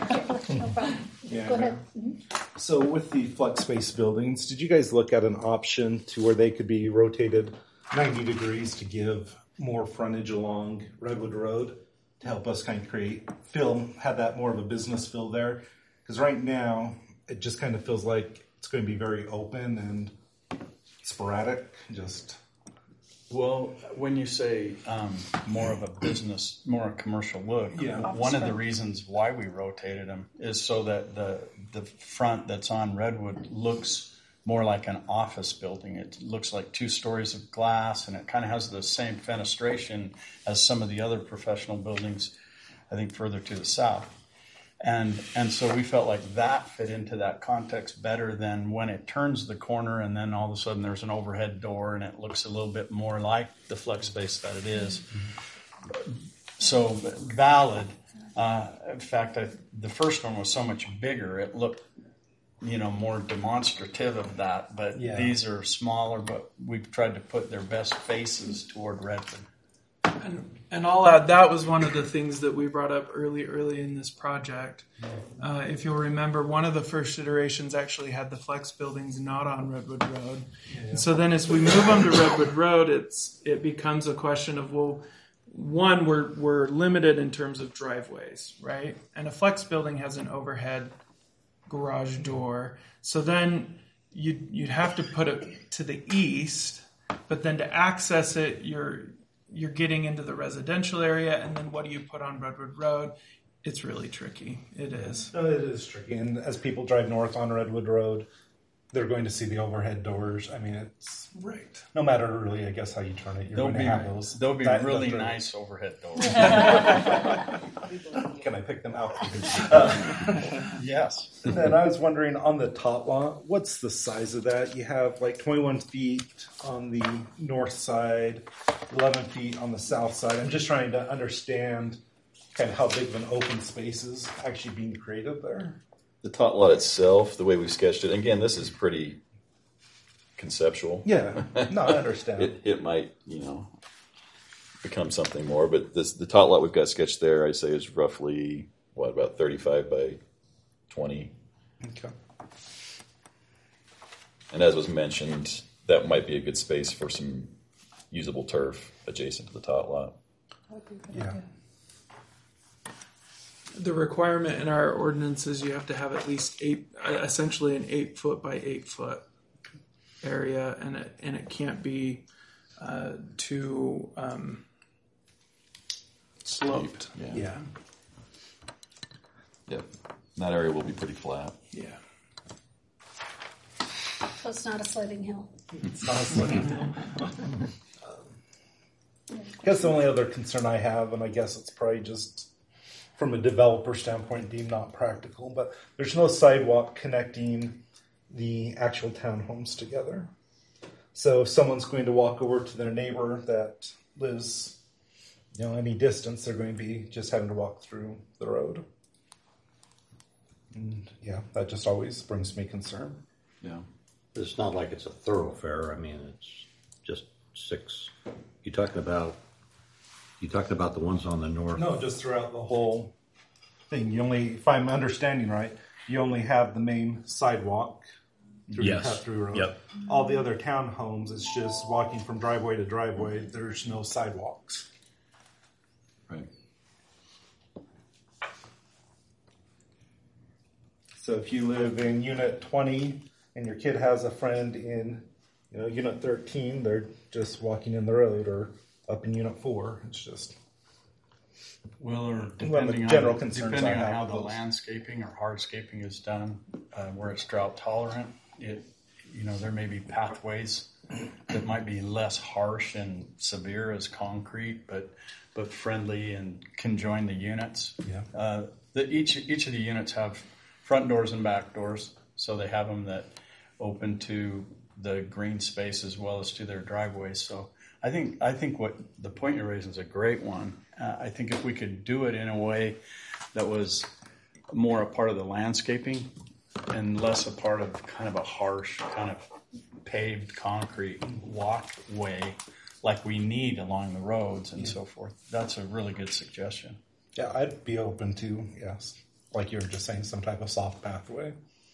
No problem. Yeah, Go ahead. So with the flex space buildings, did you guys look at an option to where they could be rotated ninety degrees to give more frontage along Redwood Road to help us kind of create, feel, have that more of a business feel there? Because right now, it just kind of feels like it's going to be very open and sporadic, just... Well, when you say um, more of a business, more a commercial look, yeah. one of the reasons why we rotated them is so that the the front that's on Redwood looks more like an office building. It looks like two stories of glass, and it kind of has the same fenestration as some of the other professional buildings, I think, further to the south. And and so we felt like that fit into that context better than when it turns the corner and then all of a sudden there's an overhead door and it looks a little bit more like the flex space that it is. Mm-hmm. So valid. Uh, in fact, I, the first one was so much bigger. It looked, you know, more demonstrative of that. But yeah. These are smaller, but we've tried to put their best faces toward Redwood. And, and I'll add, that was one of the things that we brought up early, early in this project. Uh, if you'll remember, one of the first iterations actually had the flex buildings not on Redwood Road. Yeah. And so then as we move them to Redwood Road, it's it becomes a question of, well, one, we're we're limited in terms of driveways, right? And a flex building has an overhead garage door. So then you'd, you'd have to put it to the east, but then to access it, you're... you're getting into the residential area, and then what do you put on Redwood Road? It's really tricky. It is. No, it is tricky. And as people drive north on Redwood Road, they're going to see the overhead doors. I mean, it's right. No matter really, I guess, how you turn it, you're they'll going be, to have those. They'll be that, really that nice overhead doors. Can I pick them out? Uh, yes. And I was wondering, on the top lot, what's the size of that? You have like twenty-one feet on the north side, eleven feet on the south side. I'm just trying to understand kind of how big of an open space is actually being created there. The tot lot itself, the way we sketched it, again, this is pretty conceptual. Yeah, no, I understand. it, it might, you know, become something more, but this the tot lot we've got sketched there, I say, is roughly, what, about thirty-five by twenty. Okay. And as was mentioned, that might be a good space for some usable turf adjacent to the tot lot. Yeah. The requirement in our ordinance is you have to have at least eight, essentially an eight foot by eight foot area, and it and it can't be uh, too um, sloped. Yeah. Yeah. Yep. That area will be pretty flat. Yeah. So it's not a sloping hill. It's not a sloping hill. I guess the only other concern I have, and I guess it's probably just from a developer standpoint deemed not practical, but there's no sidewalk connecting the actual townhomes together. So if someone's going to walk over to their neighbor that lives, you know, any distance, they're going to be just having to walk through the road. And yeah, that just always brings me concern. Yeah. It's not like it's a thoroughfare. I mean, it's just six. You talking about? You talking about the ones on the north? No, just throughout the whole thing. You only, if I'm understanding right, you only have the main sidewalk through yes. the cut-through road. Yep. All the other townhomes, it's just walking from driveway to driveway. There's no sidewalks. Right. So if you live in Unit twenty and your kid has a friend in, you know, Unit thirteen, they're just walking in the road, or up in Unit four. It's just... Well, or depending Well, the general on, concerns depending I on have how with the those. landscaping or hardscaping is done, uh, where it's drought tolerant, it you know there may be pathways that might be less harsh and severe as concrete, but but friendly and can join the units. Yeah. Uh, the, each each of the units have front doors and back doors, so they have them that open to the green space as well as to their driveways. So I think I think what the point you're raising is a great one. Uh, I think if we could do it in a way that was more a part of the landscaping and less a part of kind of a harsh kind of paved concrete walkway like we need along the roads and yeah. so forth. That's a really good suggestion. Yeah, I'd be open to, yes, like you were just saying, some type of soft pathway.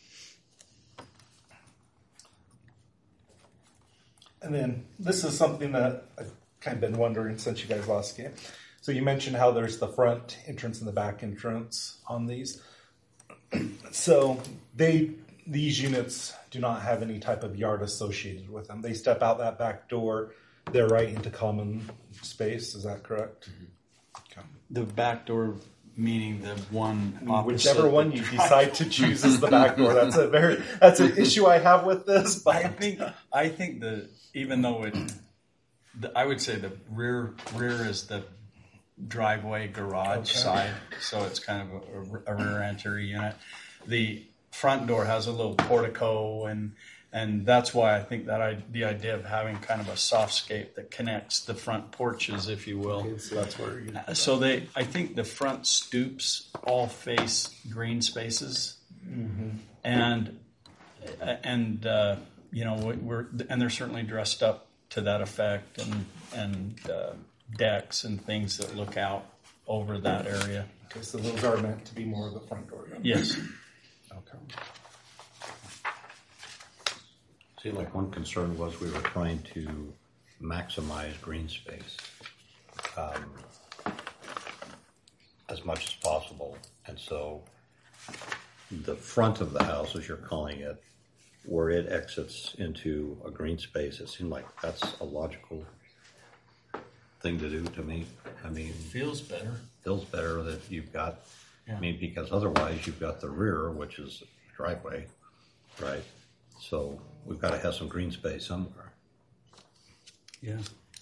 And then this is something that I've kind of been wondering since you guys last came. So you mentioned how there's the front entrance and the back entrance on these. So they these units do not have any type of yard associated with them. They step out that back door, they're right into common space. Is that correct? Mm-hmm. Okay. The back door meaning the one opposite. Whichever one you decide to choose as the back door. That's a very that's an issue I have with this. But I think I think the even though it, the, I would say the rear rear is the driveway garage okay. side, so it's kind of a, a rear entry unit. The front door has a little portico, and and that's why I think that I, the idea of having kind of a softscape that connects the front porches, if you will. Okay, so that's where you. So they, I think the front stoops all face green spaces, mm-hmm. and and uh, you know we're and they're certainly dressed up to that effect, and and. Uh, decks and things that look out over that area. Okay, so those are meant to be more of the front door. Then. Yes. Okay. See, like one concern was we were trying to maximize green space um, as much as possible. And so the front of the house, as you're calling it, where it exits into a green space, it seemed like that's a logical thing to do to me. I mean, feels better. Feels better that you've got. Yeah. I mean, because otherwise you've got the rear, which is the driveway, right? So we've got to have some green space somewhere. Yeah.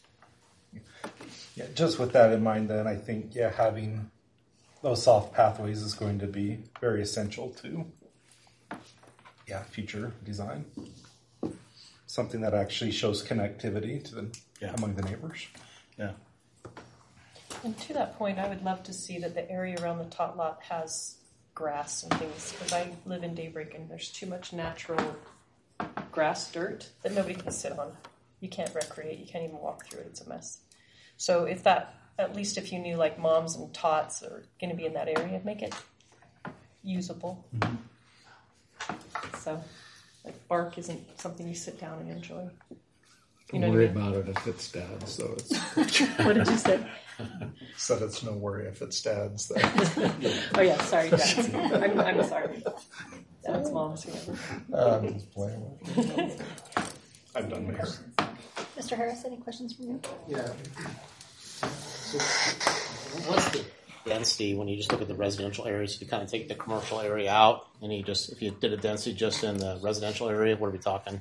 Yeah. Just with that in mind, then I think yeah, having those soft pathways is going to be very essential to yeah future design. Something that actually shows connectivity to the yeah. among the neighbors. Yeah. And to that point, I would love to see that the area around the tot lot has grass and things, because I live in Daybreak and there's too much natural grass dirt that nobody can sit on. You can't recreate. You can't even walk through it. It's a mess. So if that, at least if you knew like moms and tots are going to be in that area, make it usable. Mm-hmm. So like bark isn't something you sit down and enjoy. You know Don't worry what I mean? about it if it's dad's, so it's. What did you say? Said it's no worry if it's dad's. Though. Oh yeah, sorry, dads. I'm, I'm sorry. Dads, moms, whoever. Um, just playing. I've done my hair. Mister Harris, any questions from you? Yeah. So what's the density when you just look at the residential areas? You kind of take the commercial area out, and you just if you did a density just in the residential area, what are we talking?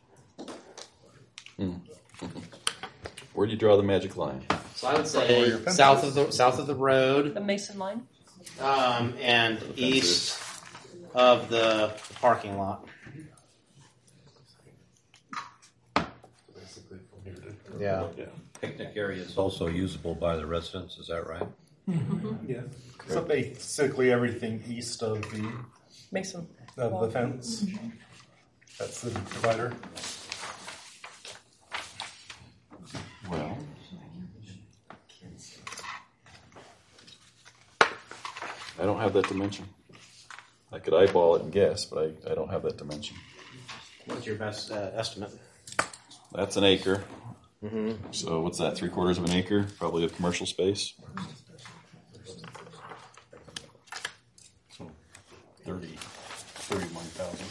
Hmm. Where do you draw the magic line? So I would say south of the south of the road, The Mason line? um, and east of the parking lot. Yeah. Yeah. Picnic area is also usable by the residents. Is that right? Mm-hmm. Yeah. So basically everything east of the Mason. of the fence. That's the divider. Well, I don't have that dimension. I could eyeball it and guess, but I, I don't have that dimension. What's your best uh, estimate? That's an acre. Mm-hmm. So what's that, three quarters of an acre? Probably of commercial space. So thirty, thirty-one thousand.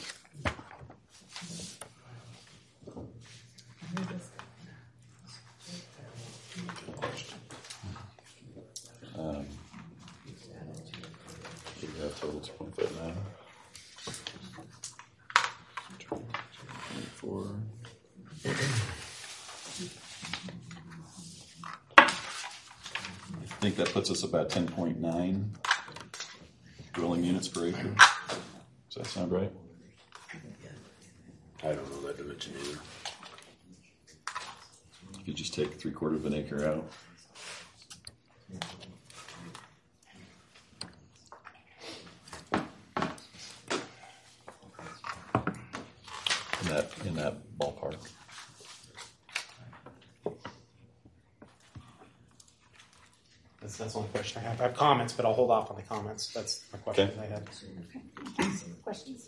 Um, yeah, total two point five nine. twenty-four. I think that puts us about ten point nine dwelling units per acre. Does that sound right? I don't know that dimension either. You could just take three quarters of an acre out. In that in that ballpark. That's, that's the only question I have. I have comments, but I'll hold off on the comments. That's my question Okay. I had. Okay. Questions?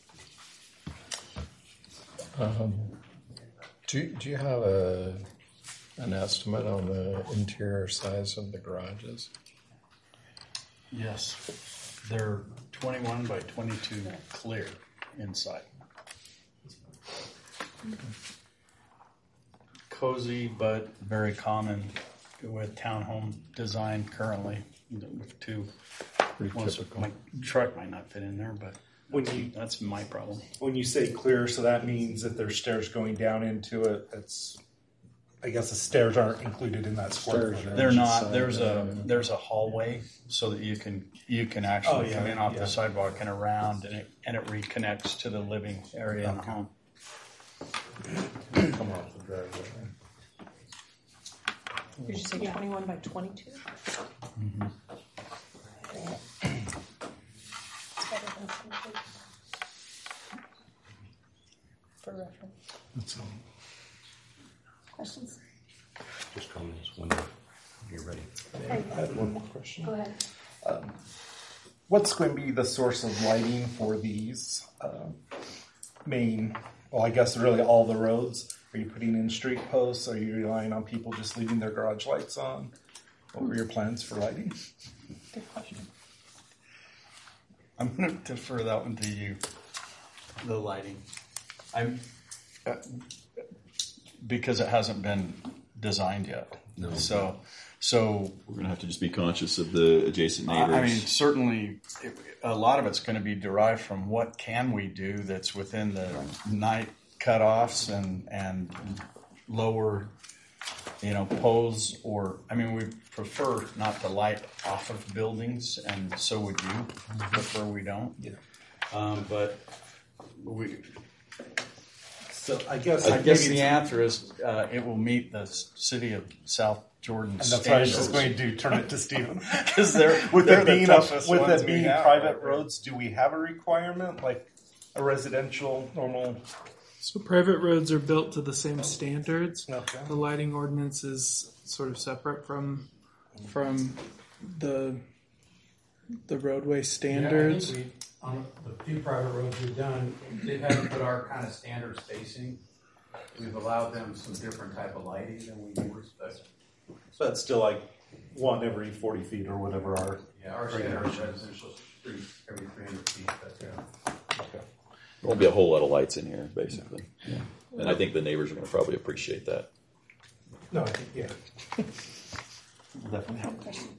Um, do, do you have a an estimate on the interior size of the garages? Yes, they're twenty-one by twenty-two clear inside. Cozy, but very common with townhome design currently. With two, Pretty one- typical. my truck might not fit in there, but When you that's my problem. when you say clear, so that means if there's stairs going down into it, it's I guess the stairs aren't included in that square Stairs footage. are- They're not. Side, There's a yeah. there's a hallway so that you can you can actually Oh, yeah, come in off yeah. the sidewalk and around, and it and it reconnects to the living area in the home. Come off the driveway. Did you say twenty-one by twenty-two? Mm-hmm. For reference. That's all. Questions? Just comments when you're ready. Okay. I had one more question. Go ahead. What's going to be the source of lighting for these uh, main, well, I guess really all the roads? Are you putting in street posts? Are you relying on people just leaving their garage lights on? What were your plans for lighting? Good question. I'm going to defer that one to you. The lighting, I'm uh, because it hasn't been designed yet. No. So, so We're going to have to just be conscious of the adjacent neighbors. I I mean, certainly, it, a lot of it's going to be derived from what can we do that's within the night cutoffs and and lower, you know, pose or I mean, we prefer not to light off of buildings, and so would you. Prefer we don't. Yeah. Um, but we. So I guess I guess maybe the it's- answer is uh, it will meet the s- city of South Jordan and that's what I was just standards. going to do. Turn it to Stephen. Because they're with they're it the being a, toughest with ones it we being have. private roads, do we have a requirement like a residential normal? So private roads are built to the same standards. Okay. The lighting ordinance is sort of separate from from the the roadway standards. Yeah, I think we, on the few private roads we've done, they've had to put our kind of standard spacing. We've allowed them some different type of lighting than we use, but So that's still like one every forty feet or whatever our. yeah, our standard residential street every three hundred feet. But yeah. Okay. There won't be a whole lot of lights in here, basically. Yeah. And I think the neighbors are going to probably appreciate that. No, I think yeah. Definitely help.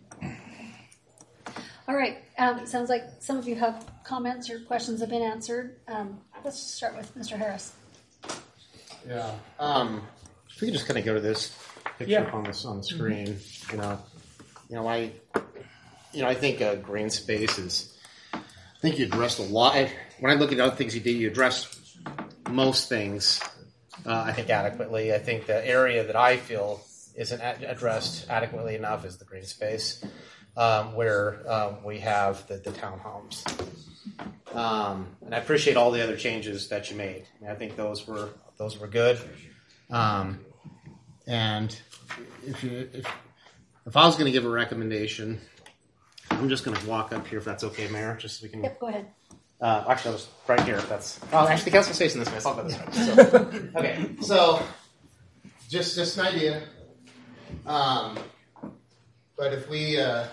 All right. Um, it sounds like some of you have comments or questions have been answered. Um, let's start with Mister Harris. Yeah. Um, if we could just kind of go to this picture Yeah. on this on the screen, you know, you know, I, you know, I think uh, green space is. I think you addressed a lot. I, when I look at other things you did, you addressed most things. Uh, I think adequately. I think the area that I feel isn't ad- addressed adequately enough is the green space, um, where um, we have the, the townhomes. Um, and I appreciate all the other changes that you made. I, mean, I think those were those were good. Um, and if you if if I was going to give a recommendation, I'm just going to walk up here if that's okay, Mayor, just so we can. Yep, go ahead. Uh, actually, I was right here. If that's oh, actually, the council's facing this way. So I'll go this way. So, okay, so just just an idea. Um, but if we uh,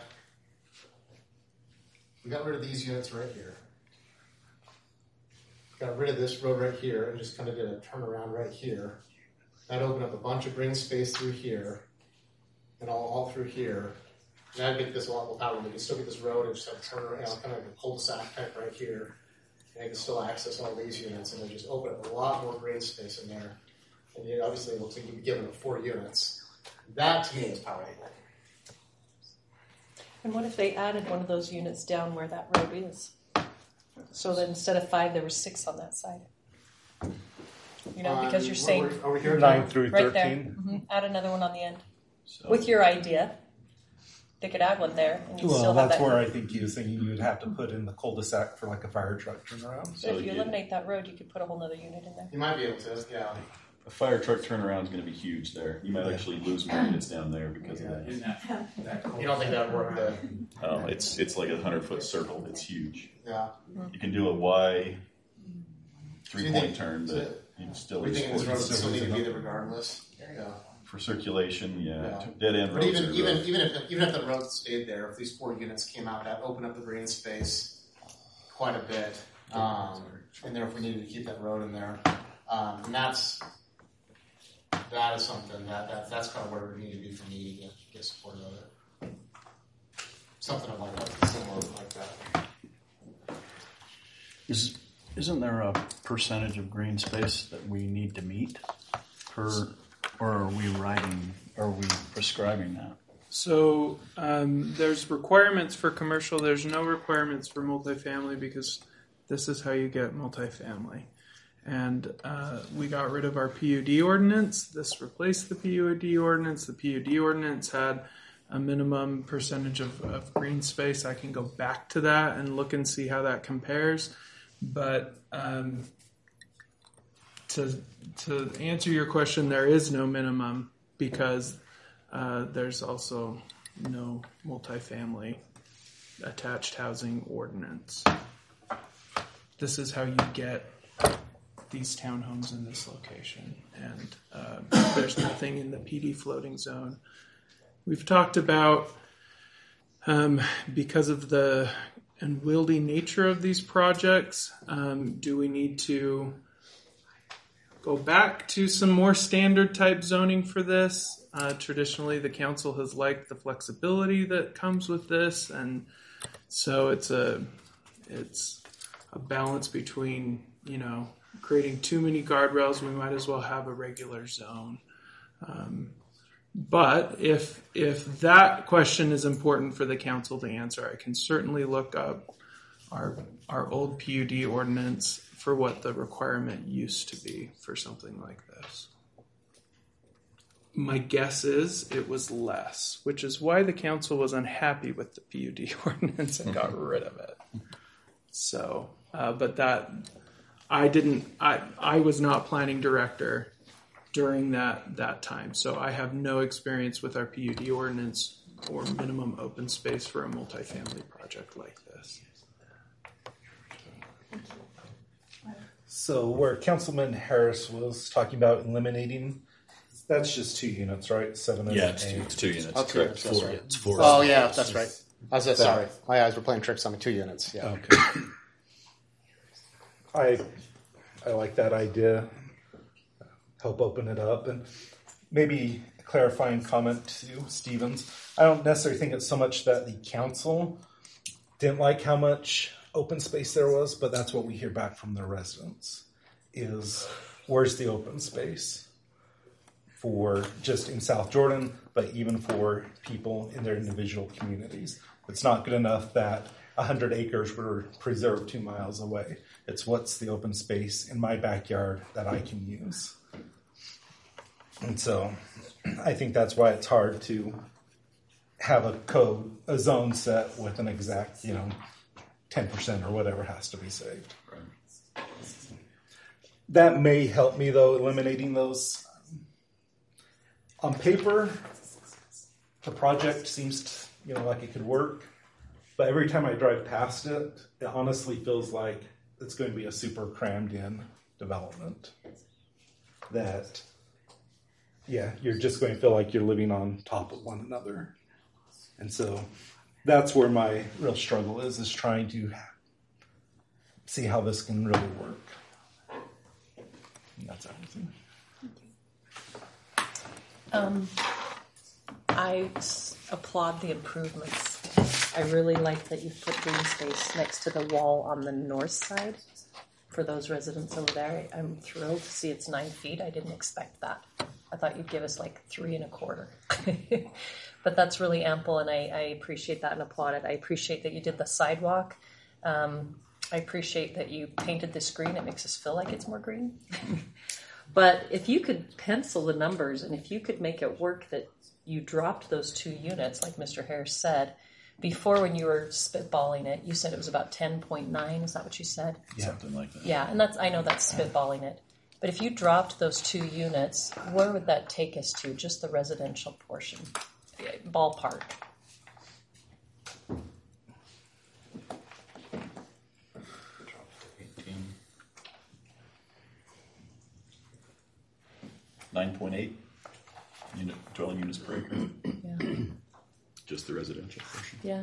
we got rid of these units right here, got rid of this road right here, and just kind of did a turnaround right here, that opened up a bunch of green space through here, and all, all through here. And that'd make this a lot more powerful. You can still get this road and just have a turnaround, you know, kind of like a cul-de-sac type right here. And you can still access all these units, and then just open up a lot more green space in there. And you obviously it looks like you'd be given four units. That to me is powerful. And what if they added one of those units down where that road is? So that instead of five, there were six on that side. You know, Um, because you're what saying we're- Are we here? Nine now? through right there. thirteen. hmm Add another one on the end So, with your idea. They could add one there, and you Well, still have that's that. where I think he was thinking you would have to put in the cul-de-sac for like a fire truck turnaround. So if you you- eliminate that road, you could put a whole other unit in there. You might be able to, yeah. A fire truck turnaround is going to be huge there. You might actually lose more units down there because of that. In that, that You don't think that would work? The, Oh, it's it's like a hundred foot circle. It's huge. Yeah. You can do a Y three So you point think- turn, so- but you still We think this road would lose still need to be there regardless. Yeah. for circulation. Yeah, Yeah. dead end But roads even are even rough. even if even if the road stayed there, if these four units came out, that opened up the green space quite a bit. Um, in there, if we needed to keep that road in there, um, and that's that is something that, that that's kind of where we need to be for me to get, get support of it. Something like that, similar like that. Is, isn't there a percentage of green space that we need to meet per, or are we writing, are we prescribing that? So um, there's requirements for commercial. There's no requirements for multifamily because this is how you get multifamily. And uh, we got rid of our P U D ordinance. This replaced the P U D ordinance. The P U D ordinance had a minimum percentage of, of green space. I can go back to that and look and see how that compares. But um, to to answer your question, there is no minimum because uh, there's also no multifamily attached housing ordinance. This is how you get these townhomes in this location, and uh, there's nothing in the P D floating zone. We've talked about um, because of the unwieldy nature of these projects, um, do we need to go back to some more standard type zoning for this? Uh, traditionally, the council has liked the flexibility that comes with this, and so it's a it's a balance between, you know, creating too many guardrails. We might as well have a regular zone. Um, but if if that question is important for the council to answer, I can certainly look up our our old P U D ordinance for what the requirement used to be for something like this. My guess is it was less, which is why the council was unhappy with the P U D ordinance and got rid of it. So, uh, but that I didn't. I I was not planning director during that that time, so I have no experience with our P U D ordinance or minimum open space for a multifamily project like this. So where Councilman Harris was talking about eliminating, that's just two units, right? Seven and Yeah, it's eight. two, it's two units. Oh, two Correct. units, that's Four. right. It's four. Oh yeah, that's right. I was just, sorry, my eyes were playing tricks on me. Two units. Yeah. Okay. I I like that idea. Help open it up, and maybe a clarifying comment to Stevens. I don't necessarily think it's so much that the council didn't like how much open space there was, but that's what we hear back from the residents is where's the open space for just in South Jordan, but even for people in their individual communities. It's not good enough that one hundred acres were preserved two miles away. It's what's the open space in my backyard that I can use. And so I think that's why it's hard to have a code, a zone set with an exact, you know, ten percent or whatever has to be saved. Right. That may help me, though, eliminating those. On paper, the project seems, to, you know, like it could work. But every time I drive past it, it honestly feels like it's going to be a super crammed in development. That, yeah, you're just going to feel like you're living on top of one another. And so that's where my real struggle is, is trying to see how this can really work. And that's everything. Um, I s- applaud the improvements. I really like that you put green space next to the wall on the north side for those residents over there. I'm thrilled to see it's nine feet. I didn't expect that. I thought you'd give us like three and a quarter. But that's really ample, and I, I appreciate that and applaud it. I appreciate that you did the sidewalk. Um, I appreciate that you painted this green. It makes us feel like it's more green. But if you could pencil the numbers and if you could make it work that you dropped those two units, like Mister Harris said, before when you were spitballing it, you said it was about ten point nine. Is that what you said? Yeah. Something like that. Yeah, and that's I know that's spitballing it. But if you dropped those two units, where would that take us to? Just the residential portion, ballpark. Nine point eight unit dwelling units per acre. Yeah. Just the residential portion. Yeah.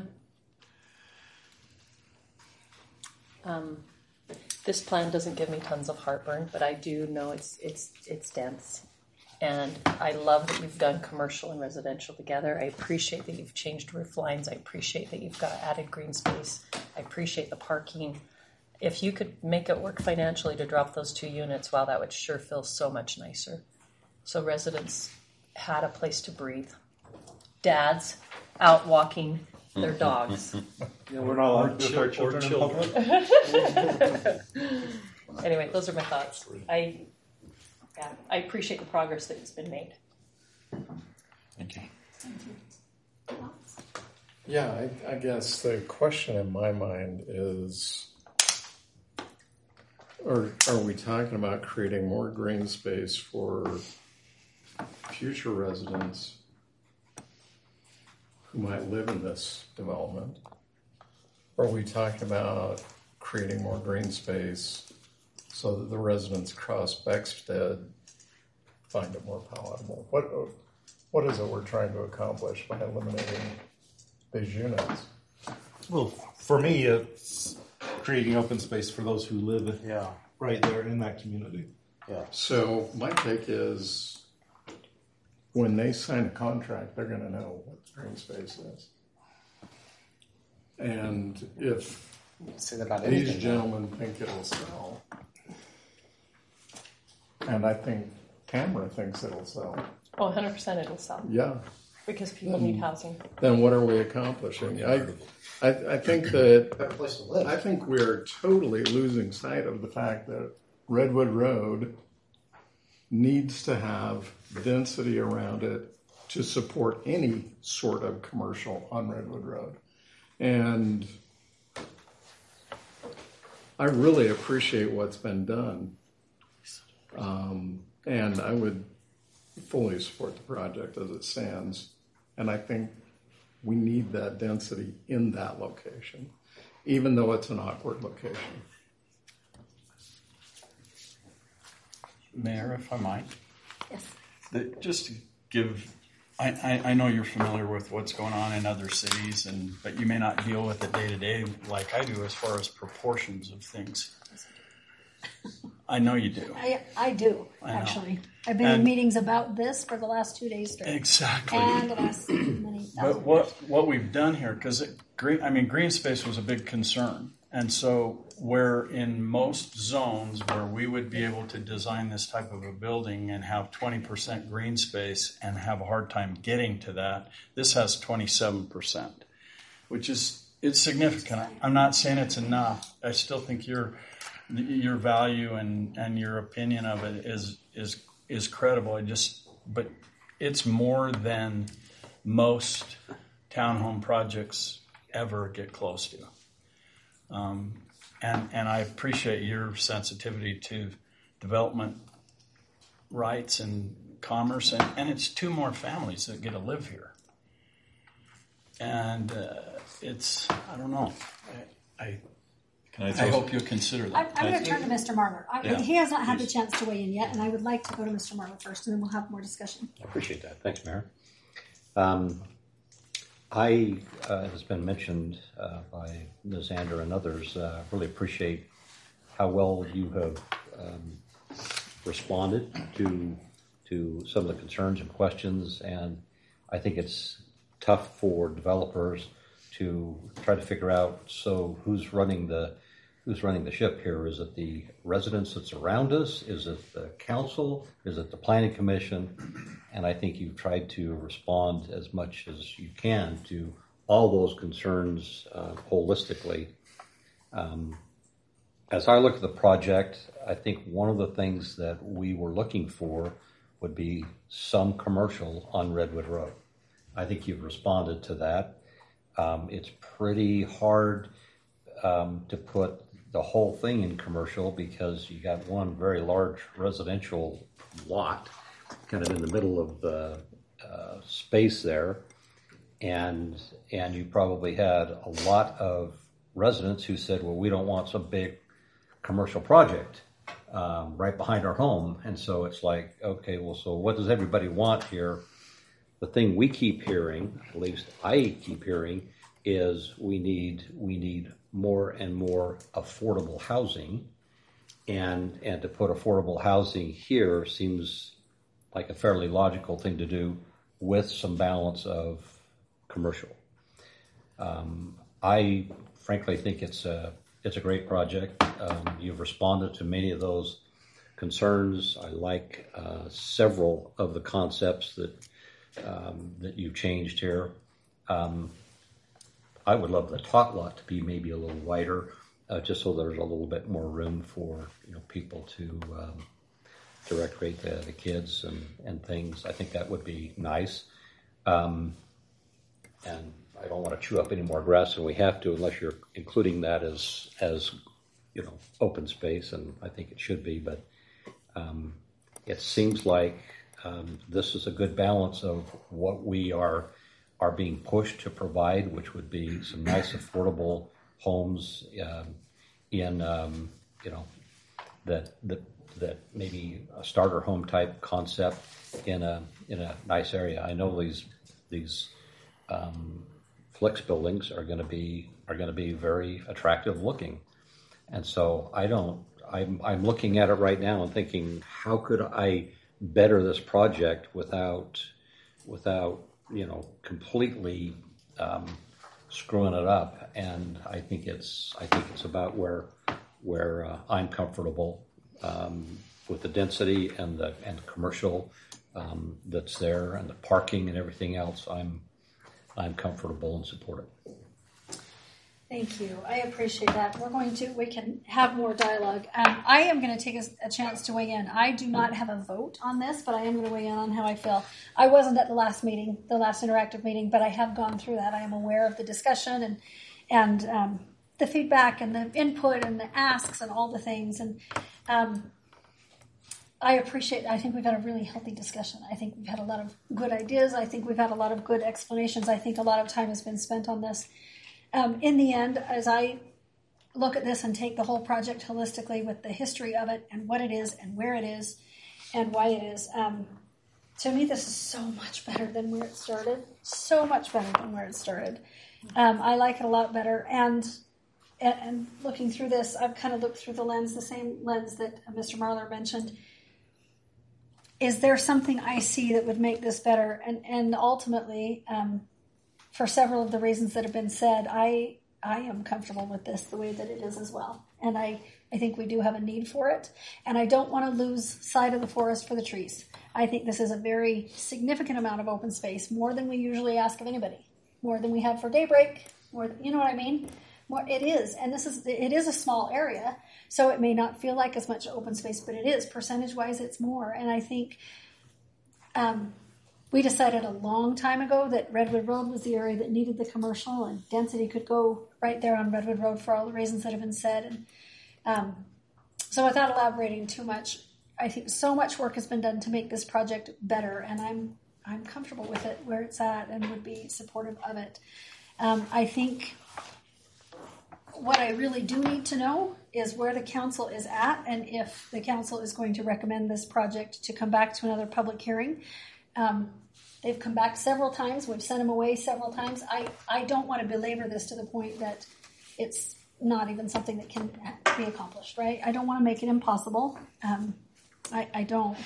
Um, this plan doesn't give me tons of heartburn, but I do know it's it's it's dense, and I love that you've done commercial and residential together. I appreciate that you've changed roof lines. I appreciate that you've got added green space. I appreciate the parking. If you could make it work financially to drop those two units, wow, that would sure feel so much nicer. So residents had a place to breathe. Dads out walking their dogs. Yeah, we're not allowed to Or with our chil- children or in public. Anyway, those are my thoughts. I, yeah, I appreciate the progress that's been made. Thank you. Yeah, I, I guess the question in my mind is, are, are we talking about creating more green space for future residents who might live in this development? Or are we talking about creating more green space so that the residents across Beckstead find it more palatable? What what is it we're trying to accomplish by eliminating these units? Well, for me, it's creating open space for those who live Yeah. right there in that community. Yeah. So my take is, when they sign a contract, they're going to know what the green space is. And if Say that about these anything. gentlemen think it'll sell, and I think Tamara thinks it'll sell, Oh, one hundred percent it'll sell yeah, because people need housing. then what are we accomplishing? I, I, I think that Better place to live. I think we're totally losing sight of the fact that Redwood Road needs to have density around it to support any sort of commercial on Redwood Road. And I really appreciate what's been done. Um, and I would fully support the project as it stands. And I think we need that density in that location, even though it's an awkward location. Mayor, if I might, Yes. the, just to give, I, I, I know you're familiar with what's going on in other cities, and but you may not deal with it day to day like I do as far as proportions of things. I know you do. I, I do, I know. actually. I've been And- in meetings about this for the last two days straight. Exactly. And the last many thousand But what what we've done here, because green, I mean, green space was a big concern, and so where in most zones where we would be able to design this type of a building and have twenty percent green space and have a hard time getting to that, this has twenty-seven percent, which is it's significant. I'm not saying it's enough. I still think your your value and, and your opinion of it is is is credible. I just but it's more than most townhome projects ever get close to. Um, and and I appreciate your sensitivity to development rights and commerce, and, and it's two more families that get to live here. And uh, it's, I don't know, I, I, Can I, I throw hope you'll consider I, that. I'm going to turn to Mister Marler. I, Yeah, he has not had the please. chance to weigh in yet, and I would like to go to Mister Marler first, and then we'll have more discussion. I appreciate that. Thanks, Mayor. Um, I, uh, as has been mentioned uh, by Miz Ander and others, uh, really appreciate how well you have um, responded to to some of the concerns and questions, and I think it's tough for developers to try to figure out, so who's running the who's running the ship here? Is it the residents that's around us? Is it the council? Is it the planning commission? And I think you've tried to respond as much as you can to all those concerns uh, holistically. Um, as I look at the project, I think one of the things that we were looking for would be some commercial on Redwood Road. I think you've responded to that. Um, it's pretty hard um, to put the whole thing in commercial because you got one very large residential lot kind of in the middle of the uh, space there, and and you probably had a lot of residents who said, well, we don't want some big commercial project um, right behind our home. And so it's like, okay, well, so what does everybody want here? The thing we keep hearing, at least I keep hearing, is we need we need more and more affordable housing, and and to put affordable housing here seems like a fairly logical thing to do with some balance of commercial. Um, I frankly think it's a it's a great project. Um, you've responded to many of those concerns. I like uh, several of the concepts that um, that you've changed here. Um, I would love the tot lot to be maybe a little wider, uh, just so there's a little bit more room for you know people to um, to recreate the, the kids and, and things. I think that would be nice. Um, and I don't want to chew up any more grass than we have to, unless you're including that as as you know open space, and I think it should be. But um, it seems like um, this is a good balance of what we are. are being pushed to provide, which would be some nice affordable homes um, in, um, you know, that, that that maybe a starter home type concept in a in a nice area. I know these these um, flex buildings are going to be are going to be very attractive looking, and so I don't. I'm I'm looking at it right now and thinking, how could I better this project without without you know, completely um, screwing it up, and I think it's I think it's about where where uh, I'm comfortable um, with the density and the and commercial um, that's there, and the parking and everything else. I'm I'm comfortable and support it. Thank you. I appreciate that. We're going to, we can have more dialogue. Um, I am going to take a, a chance to weigh in. I do not have a vote on this, but I am going to weigh in on how I feel. I wasn't at the last meeting, the last interactive meeting, but I have gone through that. I am aware of the discussion and, and um, the feedback and the input and the asks and all the things. And um, I appreciate, I think we've had a really healthy discussion. I think we've had a lot of good ideas. I think we've had a lot of good explanations. I think a lot of time has been spent on this. Um, in the end, as I look at this and take the whole project holistically with the history of it and what it is and where it is and why it is, um, to me, this is so much better than where it started. So much better than where it started. Um, I like it a lot better. And, and looking through this, I've kind of looked through the lens, the same lens that Mister Marler mentioned. Is there something I see that would make this better? And, and ultimately, um, for several of the reasons that have been said, I I am comfortable with this the way that it is as well. And I, I think we do have a need for it. And I don't want to lose sight of the forest for the trees. I think this is a very significant amount of open space, more than we usually ask of anybody, more than we have for Daybreak, more, you know what I mean? More, it is. And this is it is a small area, so it may not feel like as much open space, but it is. Percentage-wise, it's more. And I think... Um, We decided a long time ago that Redwood Road was the area that needed the commercial, and density could go right there on Redwood Road for all the reasons that have been said. And um, so without elaborating too much, I think so much work has been done to make this project better, and I'm I'm comfortable with it where it's at and would be supportive of it. Um, I think what I really do need to know is where the council is at, and if the council is going to recommend this project to come back to another public hearing. Um, they've come back several times. We've sent them away several times. I, I don't want to belabor this to the point that it's not even something that can be accomplished, right? I don't want to make it impossible. Um, I, I don't.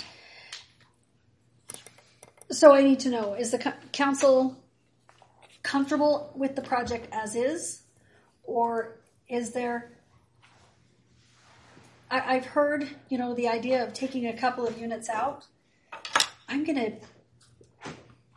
So I need to know, is the co- council comfortable with the project as is? Or is there... I, I've heard, you know, the idea of taking a couple of units out. I'm going to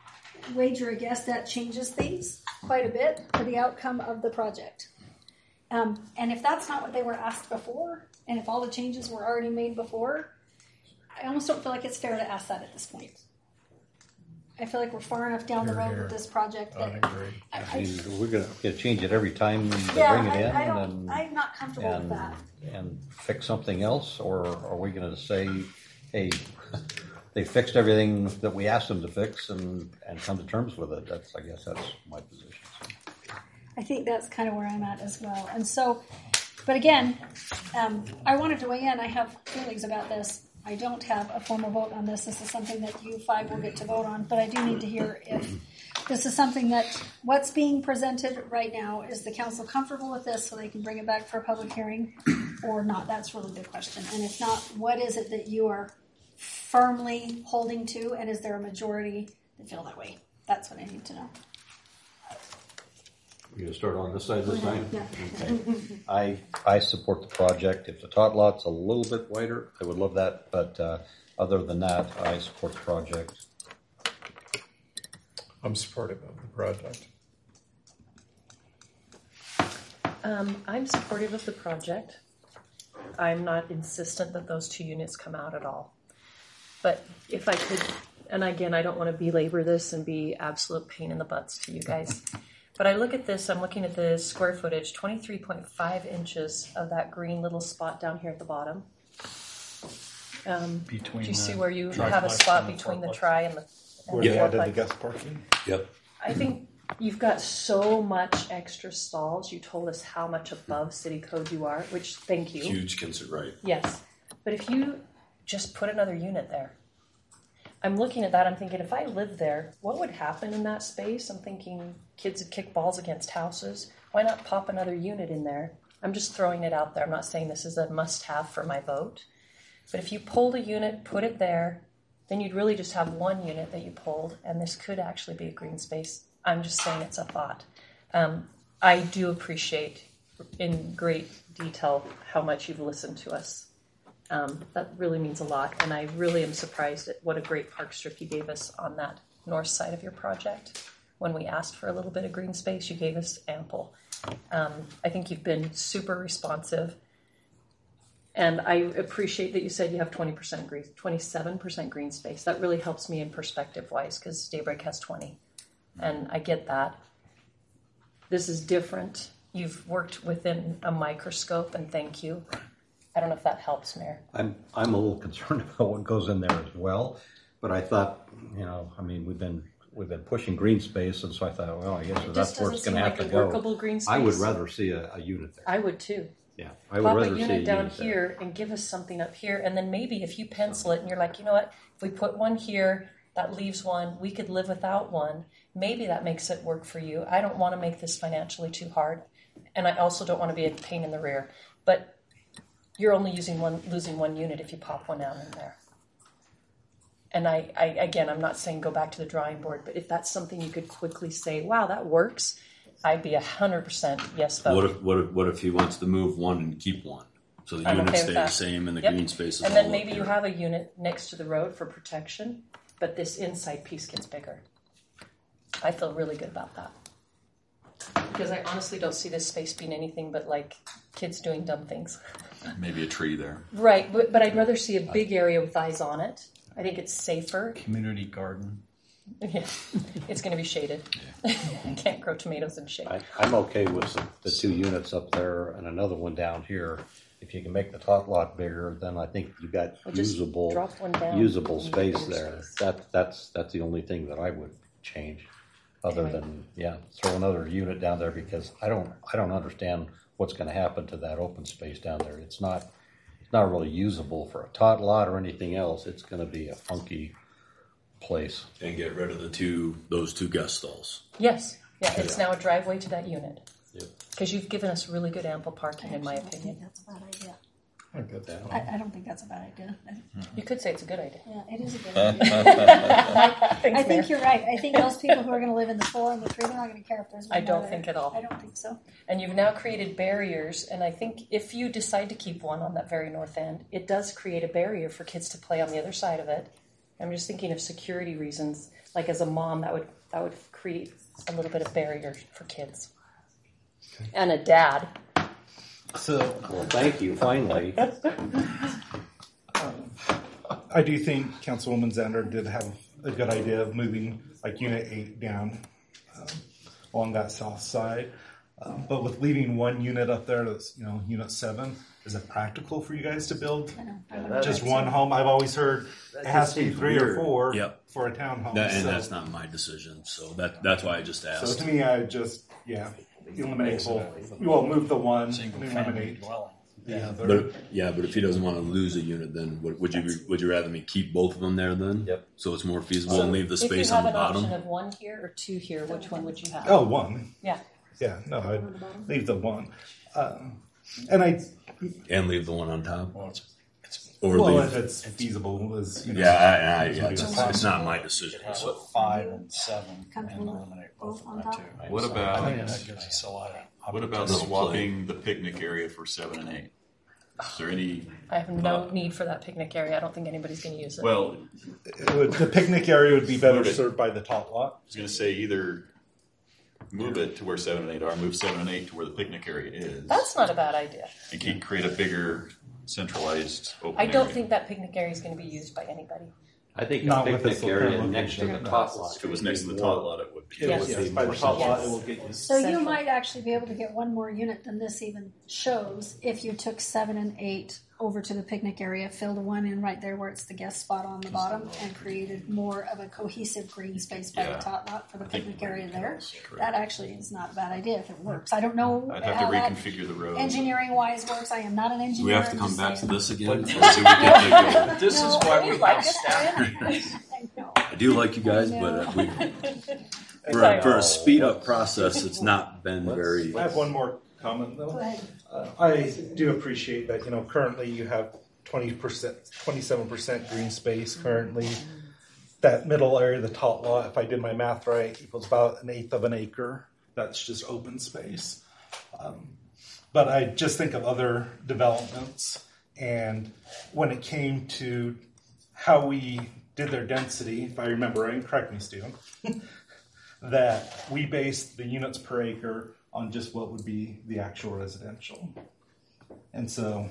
wager a guess that changes things quite a bit for the outcome of the project. Um, and if that's not what they were asked before, and if all the changes were already made before, I almost don't feel like it's fair to ask that at this point. I feel like we're far enough down the Here, road here. with this project I that agree. I, I I, mean, we're gonna, gonna change it every time they yeah, bring it in I, I don't, and, I'm not comfortable with and, that. and fix something else, or are we gonna say, hey, they fixed everything that we asked them to fix and, and come to terms with it? That's, I guess that's my position. So. I think that's kind of where I'm at as well. And so, but again, um, I wanted to weigh in. I have feelings about this. I don't have a formal vote on this. This is something that you five will get to vote on, but I do need to hear if this is something that what's being presented right now, is the council comfortable with this so they can bring it back for a public hearing or not? That's really the question. And if not, what is it that you are firmly holding to, and is there a majority that feel that way? That's what I need to know. We're gonna start on this side this time? Yeah. Okay. I, I support the project. If the tot lot's a little bit wider, I would love that, but, uh, other than that, I support the project. I'm supportive of the project. Um, I'm supportive of the project. I'm not insistent that those two units come out at all. But if I could, and again, I don't want to belabor this and be absolute pain in the butts to you guys. But I look at this, I'm looking at the square footage, twenty-three point five inches of that green little spot down here at the bottom. Um, Between do you see the where you triplex have a spot and the between the fourplex. tri and the, and Where the they added the fourplex? guest parking? Yep. I think you've got so much extra stalls. You told us how much above city code you are, which thank you. Huge concern, right? Yes. But if you just put another unit there, I'm looking at that, I'm thinking, if I lived there, what would happen in that space? I'm thinking kids would kick balls against houses. Why not pop another unit in there? I'm just throwing it out there. I'm not saying this is a must-have for my vote. But if you pulled a unit, put it there, then you'd really just have one unit that you pulled, and this could actually be a green space. I'm just saying it's a thought. Um, I do appreciate in great detail how much you've listened to us. Um, that really means a lot, and I really am surprised at what a great park strip you gave us on that north side of your project. When we asked for a little bit of green space, you gave us ample. Um, I think you've been super responsive, and I appreciate that you said you have twenty percent green, twenty-seven percent green space. That really helps me in perspective-wise, because Daybreak has twenty, and I get that. This is different. You've worked within a microscope, and thank you. I don't know if that helps, Mayor. I'm, I'm a little concerned about what goes in there as well, but I thought, you know, I mean, we've been, we've been pushing green space, and so I thought, well, I guess It that's just where doesn't it's gonna seem have like to a go. workable green I would space. rather see a, a unit there. I would too. Yeah, I would Pop rather a see a unit unit down there. here and give us something up here, and then maybe if you pencil it and you're like, you know what, if we put one here, that leaves one, we could live without one. Maybe that makes it work for you. I don't want to make this financially too hard, and I also don't want to be a pain in the rear. But you're only using one, losing one unit if you pop one out in there. And I, I, again, I'm not saying go back to the drawing board, but if that's something you could quickly say, wow, that works, I'd be a hundred percent yes vote. What if what if what if he wants to move one and keep one, so the I'm unit okay with stays that. the same and the Yep. green space is And all then maybe up you here? have a unit next to the road for protection, but this inside piece gets bigger. I feel really good about that. Because I honestly don't see this space being anything but like kids doing dumb things. Maybe a tree there. Right, but, but I'd rather see a big area with eyes on it. I think it's safer. Community garden. Yeah, it's going to be shaded. I can't grow tomatoes in shade. I, I'm okay with the, the two units up there and another one down here. If you can make the tot lot bigger, then I think you got Well, just usable, drop one down usable and space bigger there. space. That, that's, that's the only thing that I would change. Other Anyway. than, yeah, throw another unit down there, because I don't, I don't understand what's gonna happen to that open space down there. It's not, it's not really usable for a tot lot or anything else. It's gonna be a funky place. And get rid of the two those two guest stalls. Yes, yeah, it's now a driveway to that unit. Yep. Because you've given us really good ample parking, in my I actually opinion. don't think that's a bad idea. I get that. I, I don't think that's a bad idea. I, You could say it's a good idea. yeah, it is a good idea. I, Thanks, I think Mayor. you're right. I think those people who are going to live in the four and the three, they're not going to care if there's one I don't there. think at all. I don't think so. And you've now created barriers, and I think if you decide to keep one on that very north end, it does create a barrier for kids to play on the other side of it. I'm just thinking of security reasons. Like as a mom, that would that would create a little bit of barrier for kids. And a dad, So Well, thank you, finally. I do think Councilwoman Zander did have a good idea of moving like Unit eight down um, along that south side. Um, but with leaving one unit up there, that's, you know, Unit seven, is it practical for you guys to build just one home? I've always heard it has to be three or four Yep. for a townhome. That, and so, that's not my decision. So that that's why I just so asked. to me, I just, yeah, eliminate both. You will move the one, Single family eliminate dwelling. the other. But yeah, but if he doesn't want to lose a unit, then would, would you would you rather me keep both of them there then? Yep. So it's more feasible So and leave the if you space have on the an bottom. option of one here or two here, which one would you have? Oh, one. Yeah. Yeah, no, I'd leave the one. Um, and I, And leave the one on top. Well, it's, it's, Or well, leave. if it's feasible, is, you know. Yeah, I, I, yeah, It's it's, a it's not my decision. it has So. five and seven, and Comfortable eliminate both of on them top? too. What So about- I think that gives us a lot of. What about opportunity. swapping the picnic area for seven and eight? Is there any? I have no need for that picnic area. I don't think anybody's going to use it. Well, It would, the picnic area would be better Move it. served by the top lot. I was going to say either move it to where seven and eight are, move seven and eight to where the picnic area is, That's not a bad idea. and keep, create a bigger centralized open I don't area. think that picnic area is going to be used by anybody. I think Not the with picnic this area location. next to the top lot. If it was next to the top lot, it would be. It Yes. will- Yes. yes, by the top Yes. lot, it will get used. So you Central. might actually be able to get one more unit than this even shows if you took seven and eight over to the picnic area, filled one in right there where it's the guest spot on the bottom, and created more of a cohesive green space by Yeah. the top lot for the I think picnic area there. correct. That actually is not a bad idea if it works. I don't know I'd have how to that reconfigure the road. engineering wise works. I am not an engineer. Do we have to I'm come just back to saying. this again? Or do we get to This is No, why I we like have it. staff meetings. I know. I do like you guys, I but know. uh, we, for, a, for a speed up process, it's not been very. I have one more comment though. Go ahead. Uh, I do appreciate that, you know, currently you have twenty percent, twenty-seven percent green space currently. That middle area, the top lot, if I did my math right, equals about an eighth of an acre. That's just open space. Um, but I just think of other developments, and when it came to how we did their density, if I remember right, and correct me, Stephen, that we based the units per acre on just what would be the actual residential. And so,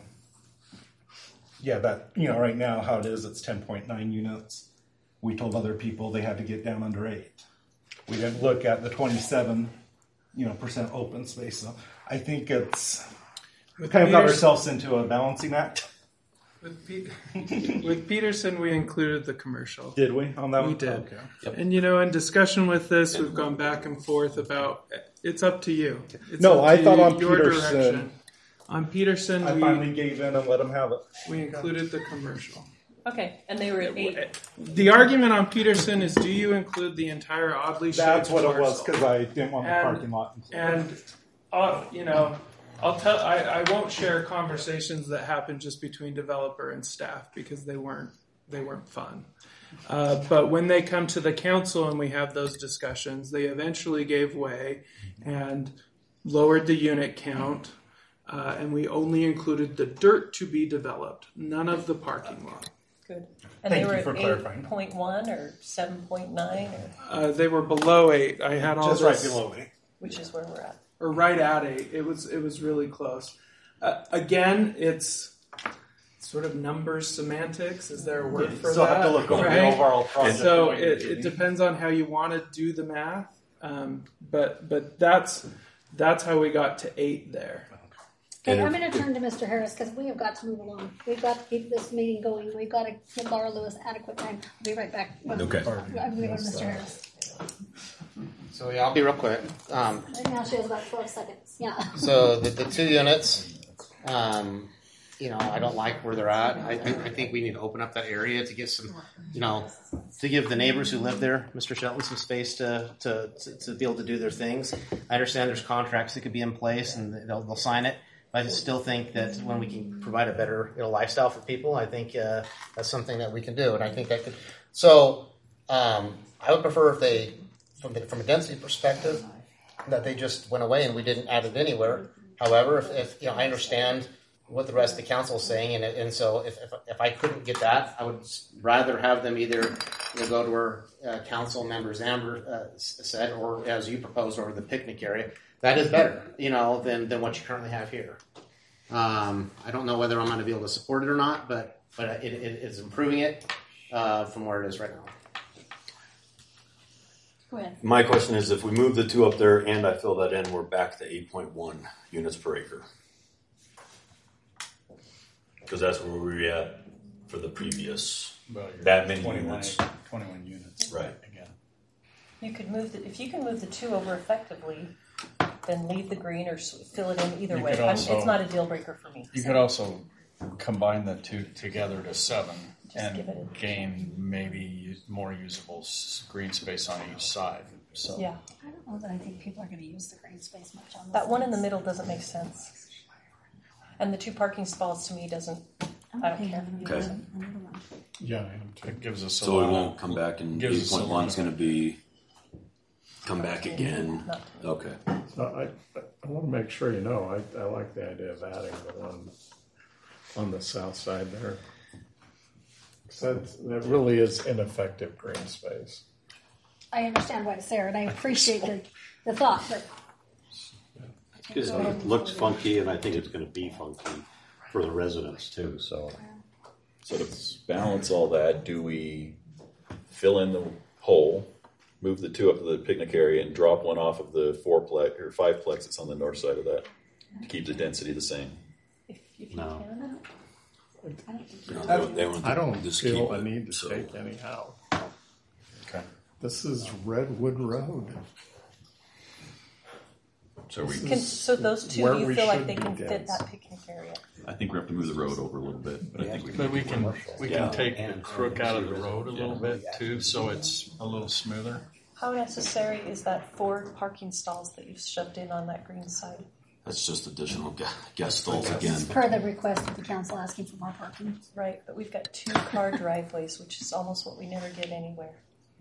yeah, that, you know, right now how it is, it's ten point nine units. We told other people they had to get down under eight. We didn't look at the twenty-seven, you know, percent open space. So I think it's With kind of got Peters- ourselves into a balancing act. With, Pe- with Peterson, we included the commercial. Did we on that We one? did. Okay. And you know, in discussion with this, we've gone back and forth about. It's up to you. It's No, up I to thought on your Peterson- direction. On Peterson, I we finally gave in and let them have it. we included the commercial. Okay, and they were at eight. The argument on Peterson is: do you include the entire oddly shaped That's what it was parcel? because I didn't want the And- parking lot. And uh, you know, I'll tell. I, I won't share conversations that happen just between developer and staff because they weren't they weren't fun. Uh, but when they come to the council and we have those discussions, they eventually gave way and lowered the unit count, uh, and we only included the dirt to be developed, none of the parking lot. Good. And Thank they you for were clarifying. at eight point one or seven point nine, or Uh, they were below eight. I had all Just right this, below me. which is where we're at. or right at eight. It was it was really close. Uh, again, it's sort of numbers semantics. Is there a word for Still that? have to look over Right? the overall project. So it, it depends on how you want to do the math, um, but but that's that's how we got to eight there. Okay, I'm going to turn to Mister Harris because we have got to move along. We've got to keep this meeting going. We've got to give Laura Lewis adequate time. I'll be right back. Okay. I'm going to go to Mister Harris. So yeah, I'll be real quick. Um, Right now she has about twelve seconds. Yeah. so the, the two units, um, you know, I don't like where they're at. I, I, I think we need to open up that area to give some, you know, to give the neighbors who live there, Mister Shelton, some space to, to, to, to be able to do their things. I understand there's contracts that could be in place and they'll, they'll sign it. But I still think that when we can provide a better, you know, lifestyle for people, I think uh, that's something that we can do. And I think that could. So um, I would prefer if they, from the, from a density perspective, that they just went away and we didn't add it anywhere. However, if, if you know, I understand what the rest of the council is saying, and and so if if, if I couldn't get that, I would rather have them either, you know, go to where uh, council members Amber uh, said, or as you proposed, over the picnic area. That is better, you know, than than what you currently have here. Um, I don't know whether I'm going to be able to support it or not, but but it, it is improving it uh, from where it is right now. Go ahead. My question is, if we move the two up there and I fill that in, we're back to eight point one units per acre. Because that's where we were at for the previous, Well, you're that many twenty-one, units. twenty-one units. Right. Again. You could move the, if you can move the two over effectively, then leave the green or s- fill it in either You way. could I'm, also- it's not a deal breaker for me. You could also combine the two together to seven Just give it and a- gain maybe more usable s- green space on each side. So Yeah, I don't know that I think people are going to use the green space much on this. that one in the middle doesn't make sense. And the two parking stalls to me doesn't, I don't care. Okay. Yeah, I am too. it gives us a So we lot won't of- come back and gives eight us a point lot one is of- going to be, come back again. Not to me. Okay. So I, I want to make sure you know, I, I like the idea of adding the one on the south side there. So that's, that really is ineffective green space. I understand what it's there, and I appreciate the, the thought, but Because it looks funky, and I think it's going to be funky for the residents too. So, So to balance all that, do we fill in the hole, move the two up to the picnic area, and drop one off of the fourplex or fiveplex that's on the north side of that to keep the density the same? If, if you No. can. No, they, they want I don't just feel keep a it, need to so. take any out. Okay. This is Redwood Road. So we, Can, so those two, Where do you we feel like should they be can fit dense. that picnic area? I think we have to move the road over a little bit, but I think we can. But we can we Yeah. can take the crook out of the road a little bit too, so it's a little smoother. How necessary is that four parking stalls that you've shoved in on that green side? That's just additional gu- guest stalls again. per the request of the council asking for more parking. Right, but we've got two car driveways, which is almost what we never get anywhere.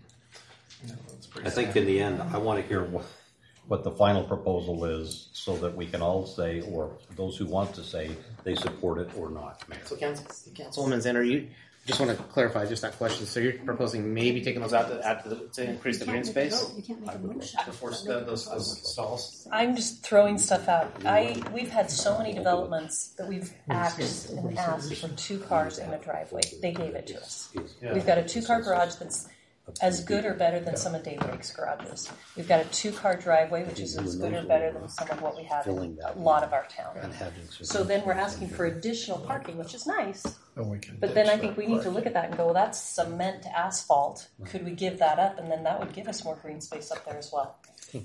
I think in the end, I want to hear what, what the final proposal is, so that we can all say, or those who want to say, they support it or not. Mayor. So, Council, Councilwoman Zender, you just want to clarify just that question. So, you're proposing maybe taking those out to, add to, the, to increase the You green can't make a space vote. You can't make a motion. before the, those, those stalls? I'm just throwing stuff out. I we've had so many developments that we've asked and asked for two cars in a driveway. They gave it to us. We've got a two-car garage that's as good or better than some of Dave Lake's garages. We've got a two-car driveway, which is as good or better than some of what we have in a lot of our town. So then we're asking for additional parking, which is nice. And we can But then I ditch think that we need to part. look at that and go, well, that's cement asphalt. Could we give that up? And then that would give us more green space up there as well.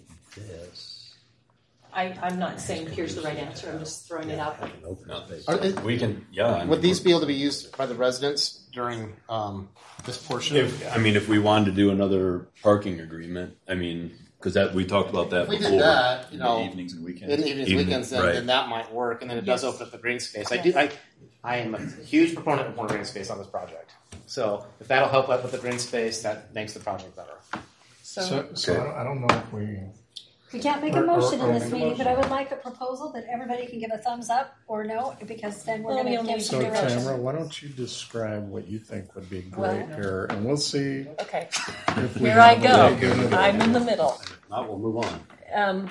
I, I'm not saying here's the right answer. I'm just throwing it out there. Are they- We can, yeah. I mean, Would these be able to be used by the residents during um, this portion? If, I mean, if we wanted to do another parking agreement, I mean, because that we talked about that If we before. did that, you In know, the evenings and weekends. in the evenings, Evening, weekends, then, right. then that might work, and then it does Yes. open up the green space. I do. I, I am a huge proponent of more green space on this project. So if that'll help out with the green space, that makes the project better. So, So, so I, don't, I don't know if we. We can't make a Or- or- motion or in this make a meeting, motion. but I would like a proposal that everybody can give a thumbs up or no, because then we're Well, going we to only give need some So, direction. Tamara, why don't you describe what you think would be great Well- here, and we'll see okay, if we here I have go. a good enough- I'm in the middle. Now we'll move on. Um,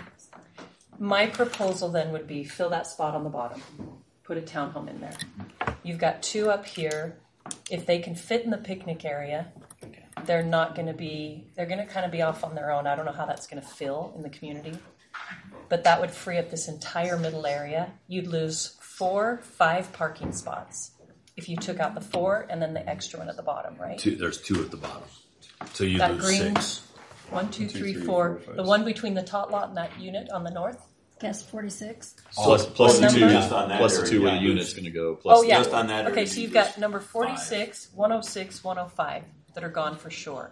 my proposal then would be fill that spot on the bottom, put a townhome in there. You've got two up here. If they can fit in the picnic area, they're not going to be, they're going to kind of be off on their own. I don't know how that's going to fill in the community, but that would free up this entire middle area. You'd lose four, five parking spots if you took out the four and then the extra one at the bottom, right? Two, there's two at the bottom. So you That lose green- six. One, two, One, two, three, three, four. four, five, The six. one between the tot lot and that unit on the north. Guess forty-six. Plus, plus the What two, number? Just on that plus the area, two where yeah. the unit's going to go. Plus Oh, the- yeah. Just on that area, Okay, so you you've lose got number forty-six, one oh six, one oh five that are gone for sure.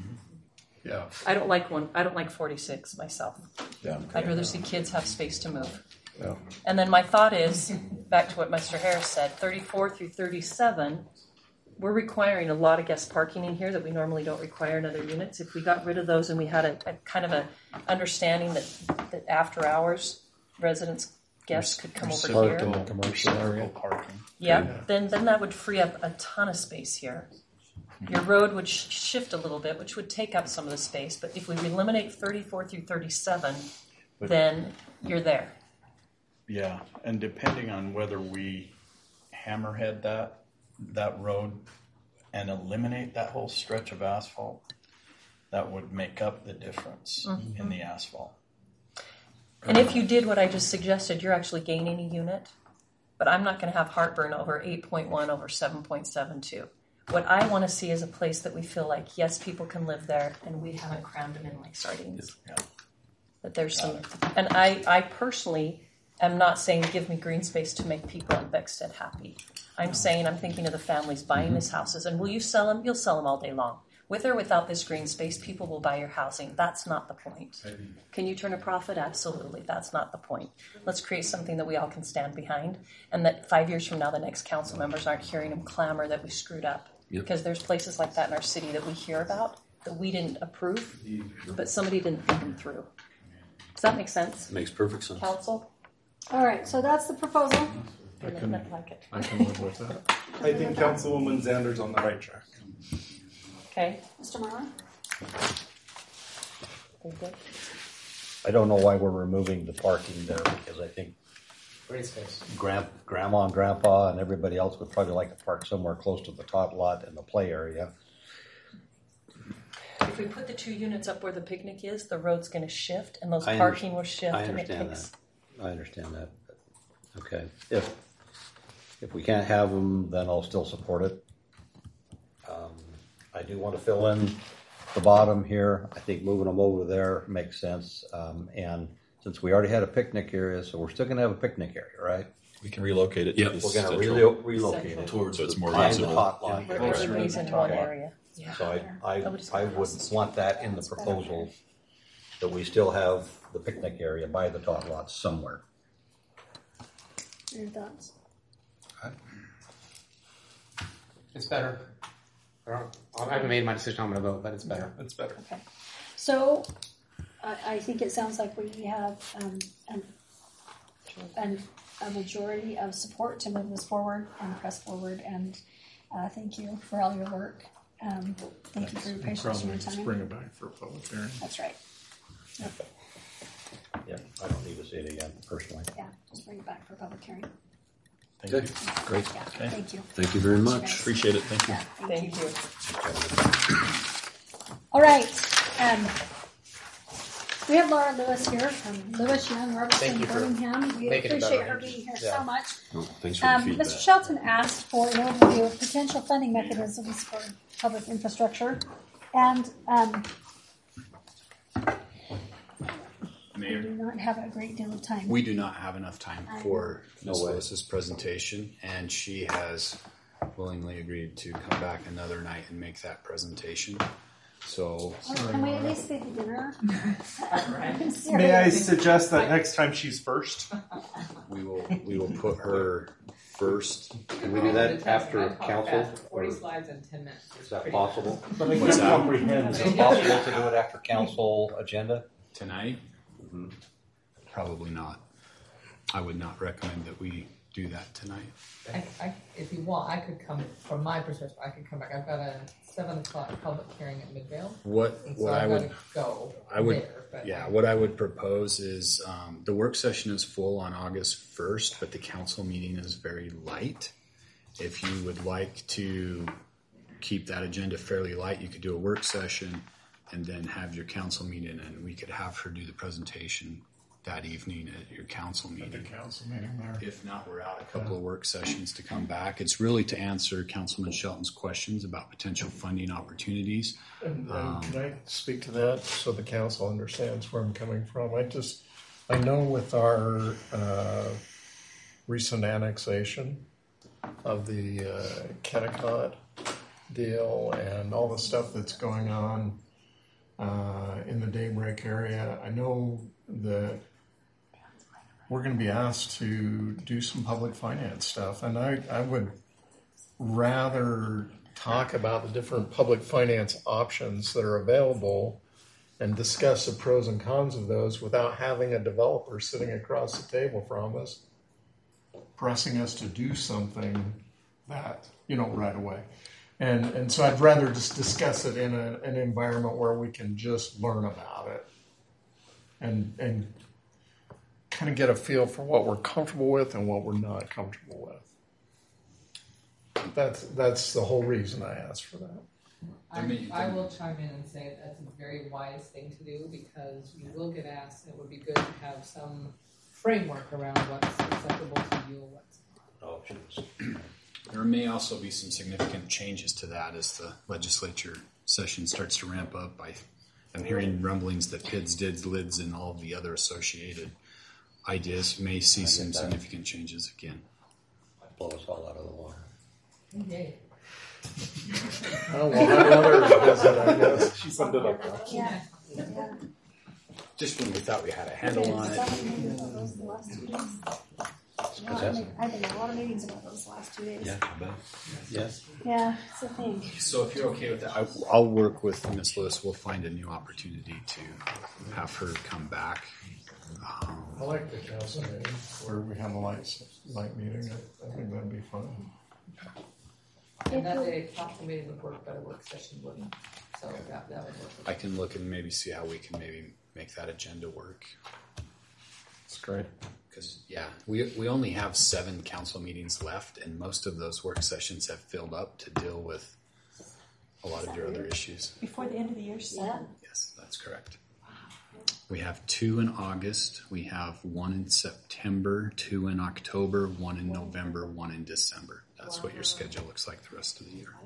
Yeah. I don't like one. I don't like forty-six myself. Yeah. I'd rather see kids have space to move. Yeah. And then my thought is, back to what Mister Harris said, thirty-four through thirty-seven, we're requiring a lot of guest parking in here that we normally don't require in other units. If we got rid of those and we had a, a kind of a understanding that, that after hours, residents, guests could come over Park in here. the commercial area. Parking. Yeah, then then that would free up a ton of space here. Your road would sh- shift a little bit, which would take up some of the space. But if we eliminate thirty-four through thirty-seven, then you're there. Yeah, and depending on whether we hammerhead that that road and eliminate that whole stretch of asphalt, that would make up the difference mm-hmm. in the asphalt. And if you did what I just suggested, you're actually gaining a unit. But I'm not going to have heartburn over eight point one over seven point seven two. What I want to see is a place that we feel like, yes, people can live there, and we haven't crammed them in like sardines. Yeah. That there's some, and I, I personally am not saying give me green space to make people in Beckstead happy. I'm saying I'm thinking of the families buying mm-hmm. these houses, and will you sell them? You'll sell them all day long. With or without this green space, people will buy your housing. That's not the point. Can you turn a profit? Absolutely. That's not the point. Let's create something that we all can stand behind, and that five years from now, the next council members aren't hearing them clamor that we screwed up. Yep. Because there's places like that in our city that we hear about that we didn't approve, but somebody didn't think them through. Does that make sense? Makes perfect sense. Council? All right, so that's the proposal. I can, like it. I can live with that. I think Councilwoman Zander's on the right track. Okay. Mister Marler? I don't know why we're removing the parking there, because I think Great space. Grand, grandma and grandpa and everybody else would probably like to park somewhere close to the tot lot and the play area. If we put the two units up where the picnic is, the road's going to shift, and those I parking will shift. I understand and it takes... that. I understand that. Okay. If if we can't have them, then I'll still support it. Um, I do want to fill in the bottom here. I think moving them over there makes sense. Um, and since we already had a picnic area, so we're still going to have a picnic area, right? We can relocate it. Yep. We're going to relo- relocate Central. it towards so it's more behind the visible. hot line. Where everybody's in one area. Yeah. So I, I, I would want that in the proposal, that we still have the picnic area by the tot lot somewhere. Your thoughts? It's better. I haven't made my decision. I'm going to vote, but it's better. It's better. Okay. So I, I think it sounds like we have um, an, an, a majority of support to move this forward and press forward. And uh, thank you for all your work. Um, thank you for your patience and your time. Bring it back for a public hearing. That's right. Yep. Yeah, I don't need to see it again, personally. Yeah, just bring it back for a public hearing. Thank Good. you. Great. Yeah, Okay. thank you. Thank you very much. Guys. Appreciate it. Thank you. Yeah, thank, Thank you. you. All right. Um, we have Laura Lewis here from Lewis Young, Robertson, Birmingham. We appreciate her being here Yeah. so much. Oh, thanks for the Um, feedback. Mister Shelton asked for an overview of potential funding mechanisms for public infrastructure. And um, we Mayor, do not have a great deal of time. we do not have enough time for No Miz way. Lewis's presentation, and she has willingly agreed to come back another night and make that presentation. So Oh, can we at least feed the dinner? I'm serious. May I suggest that next time she's first? we will we will put her first. Can we do that after council? Or Forty slides in ten minutes. is that possible? What's that? Is it possible to do it after council agenda? Tonight? Mm-hmm. Probably not. I would not recommend that we do that tonight. I, I, if you want, I could come, from my perspective, I could come back. I've got a seven o'clock public hearing at Midvale. What And so what I I've would got to go I would there, but yeah I- what I would propose is um, the work session is full on August first, but the council meeting is very light. If you would like to keep that agenda fairly light, you could do a work session and then have your council meeting, and we could have her do the presentation that evening at your council At the meeting. council meeting there. If not, we're out a couple of work sessions to come back. It's really to answer Councilman Shelton's questions about potential funding opportunities. And, and Um, can I speak to that so the council understands where I'm coming from? I just, I know with our uh, recent annexation of the uh, Kennecott deal and all the stuff that's going on uh, in the Daybreak area, I know that we're going to be asked to do some public finance stuff, and I, I would rather talk about the different public finance options that are available and discuss the pros and cons of those without having a developer sitting across the table from us pressing us to do something that, you know, right away. And and so I'd rather just discuss it in a, an environment where we can just learn about it and and kind of get a feel for what we're comfortable with and what we're not comfortable with. That's that's the whole reason I asked for that. I, I will chime in and say that's a very wise thing to do because you will get asked, and it would be good to have some framework around what's acceptable to you and what's not. Options. There may also be some significant changes to that as the legislature session starts to ramp up. I, I'm hearing rumblings that P I D S, D I D S, L I D S, and all of the other associated ideas may see some significant changes again. Blow us all out of the water. Okay. Oh, well, another visit, I guess. She summed it up. Yeah. Yeah. Just when we thought we had a handle on it. I've been in a lot of meetings about those last two days. Yeah, I bet. Yes. Yeah, it's a thing. So if you're okay with that, I, I'll work with Miz Lewis. We'll find a new opportunity to have her come back. Um, I like the council meeting where we have a light, light meeting. I, I think that'd be fun. And that day, council meeting would work, but a work session wouldn't. So that, that would work. I can look and maybe see how we can maybe make that agenda work. That's great. Because, yeah, we, we only have seven council meetings left, and most of those work sessions have filled up to deal with a lot of your other issues. Before the end of the year, seven. Yes, that's correct. We have two in August, we have one in September, two in October, one in November, one in December. That's what your schedule looks like the rest of the year.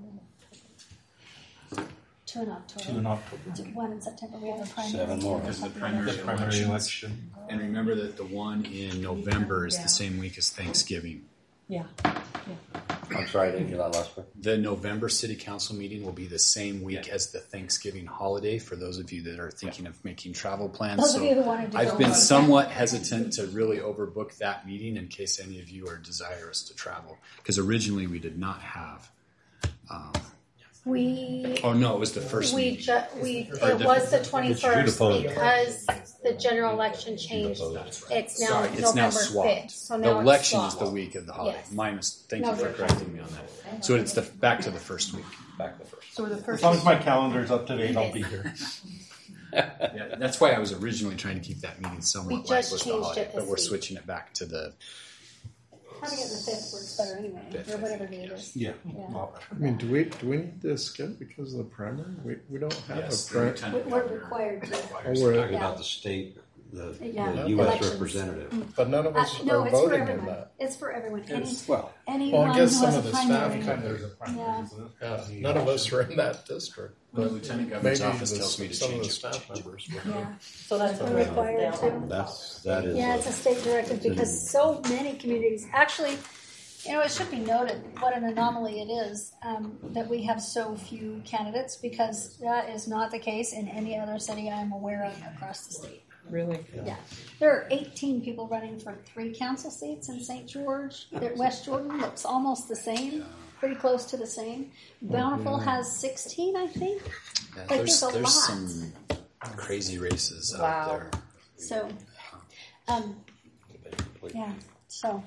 Two in October. Two in October. One in September. We have a primary. Seven more. Because the primary, The primary elections. election. And remember that the one in November is the same week as Thanksgiving. Yeah. I'm sorry, I didn't hear that last part. The November City Council meeting will be the same week as the Thanksgiving holiday for those of you that are thinking of making travel plans. Those so of you who wanted to I've go been on. somewhat hesitant to really overbook that meeting in case any of you are desirous to travel. Because originally we did not have. Um, We. oh, no, it was the first We meeting. ju- we Or it the- was the It's twenty-first opposed. because the general election changed. It's now Sorry, it's now November swapped. fifth. So the now election it's is the swapped. week of the holiday. Yes. Minus, thank No, you for you're fine. correcting me on that. So it's the back to the first week. Back to the first. So the As first. long as my calendar's up to date, I'll be here. Yeah, that's why I was originally trying to keep that meeting somewhat We like just was the changed holiday, it but this we're week. switching it back to the. Having it in the fifth works better anyway, Fifth. or whatever day it is. Yeah. Yeah. I mean, do we do we need this skip because of the primary? We we don't have Yes, a primary. We- We're required to. Oh, we're, Talking Yeah. about the state, the, Yeah, the U S elections. representative. but none of Uh, us no, are it's for voting in everyone. that. It's for everyone. Any, Well, anyone Well, I guess who some has of a the primary. staff kind of. Yeah. Yeah, none of us are in that district. the lieutenant governor's Maybe office the, tells me to some of change the it. staff members. would. Yeah. So that's We're required to. That's, that is. Yeah, uh, it's a state directive because so many communities actually, you know, it should be noted what an anomaly it is um, that we have so few candidates because that is not the case in any other city I'm aware of across the state. Really? Yeah, there are eighteen people running for three council seats in Saint George. There- West Jordan looks almost the same, pretty close to the same. Bountiful has sixteen, I think. Yeah, Like, there's there's a there's lot. some crazy races Wow. out there. So, um, yeah. So,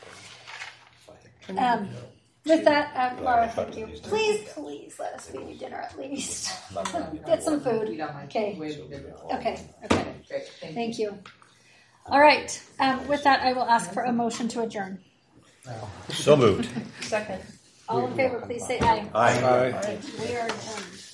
um, with that, uh, Laura, thank you. Please, please let us feed you dinner at least. Get some food. We don't mind. Okay. Way to visit. Okay. Okay. Great. Thank, Thank you. All right. Um, with that, I will ask for a motion to adjourn. So moved. Second. All in favor, please say aye. Aye. All right. We are adjourned.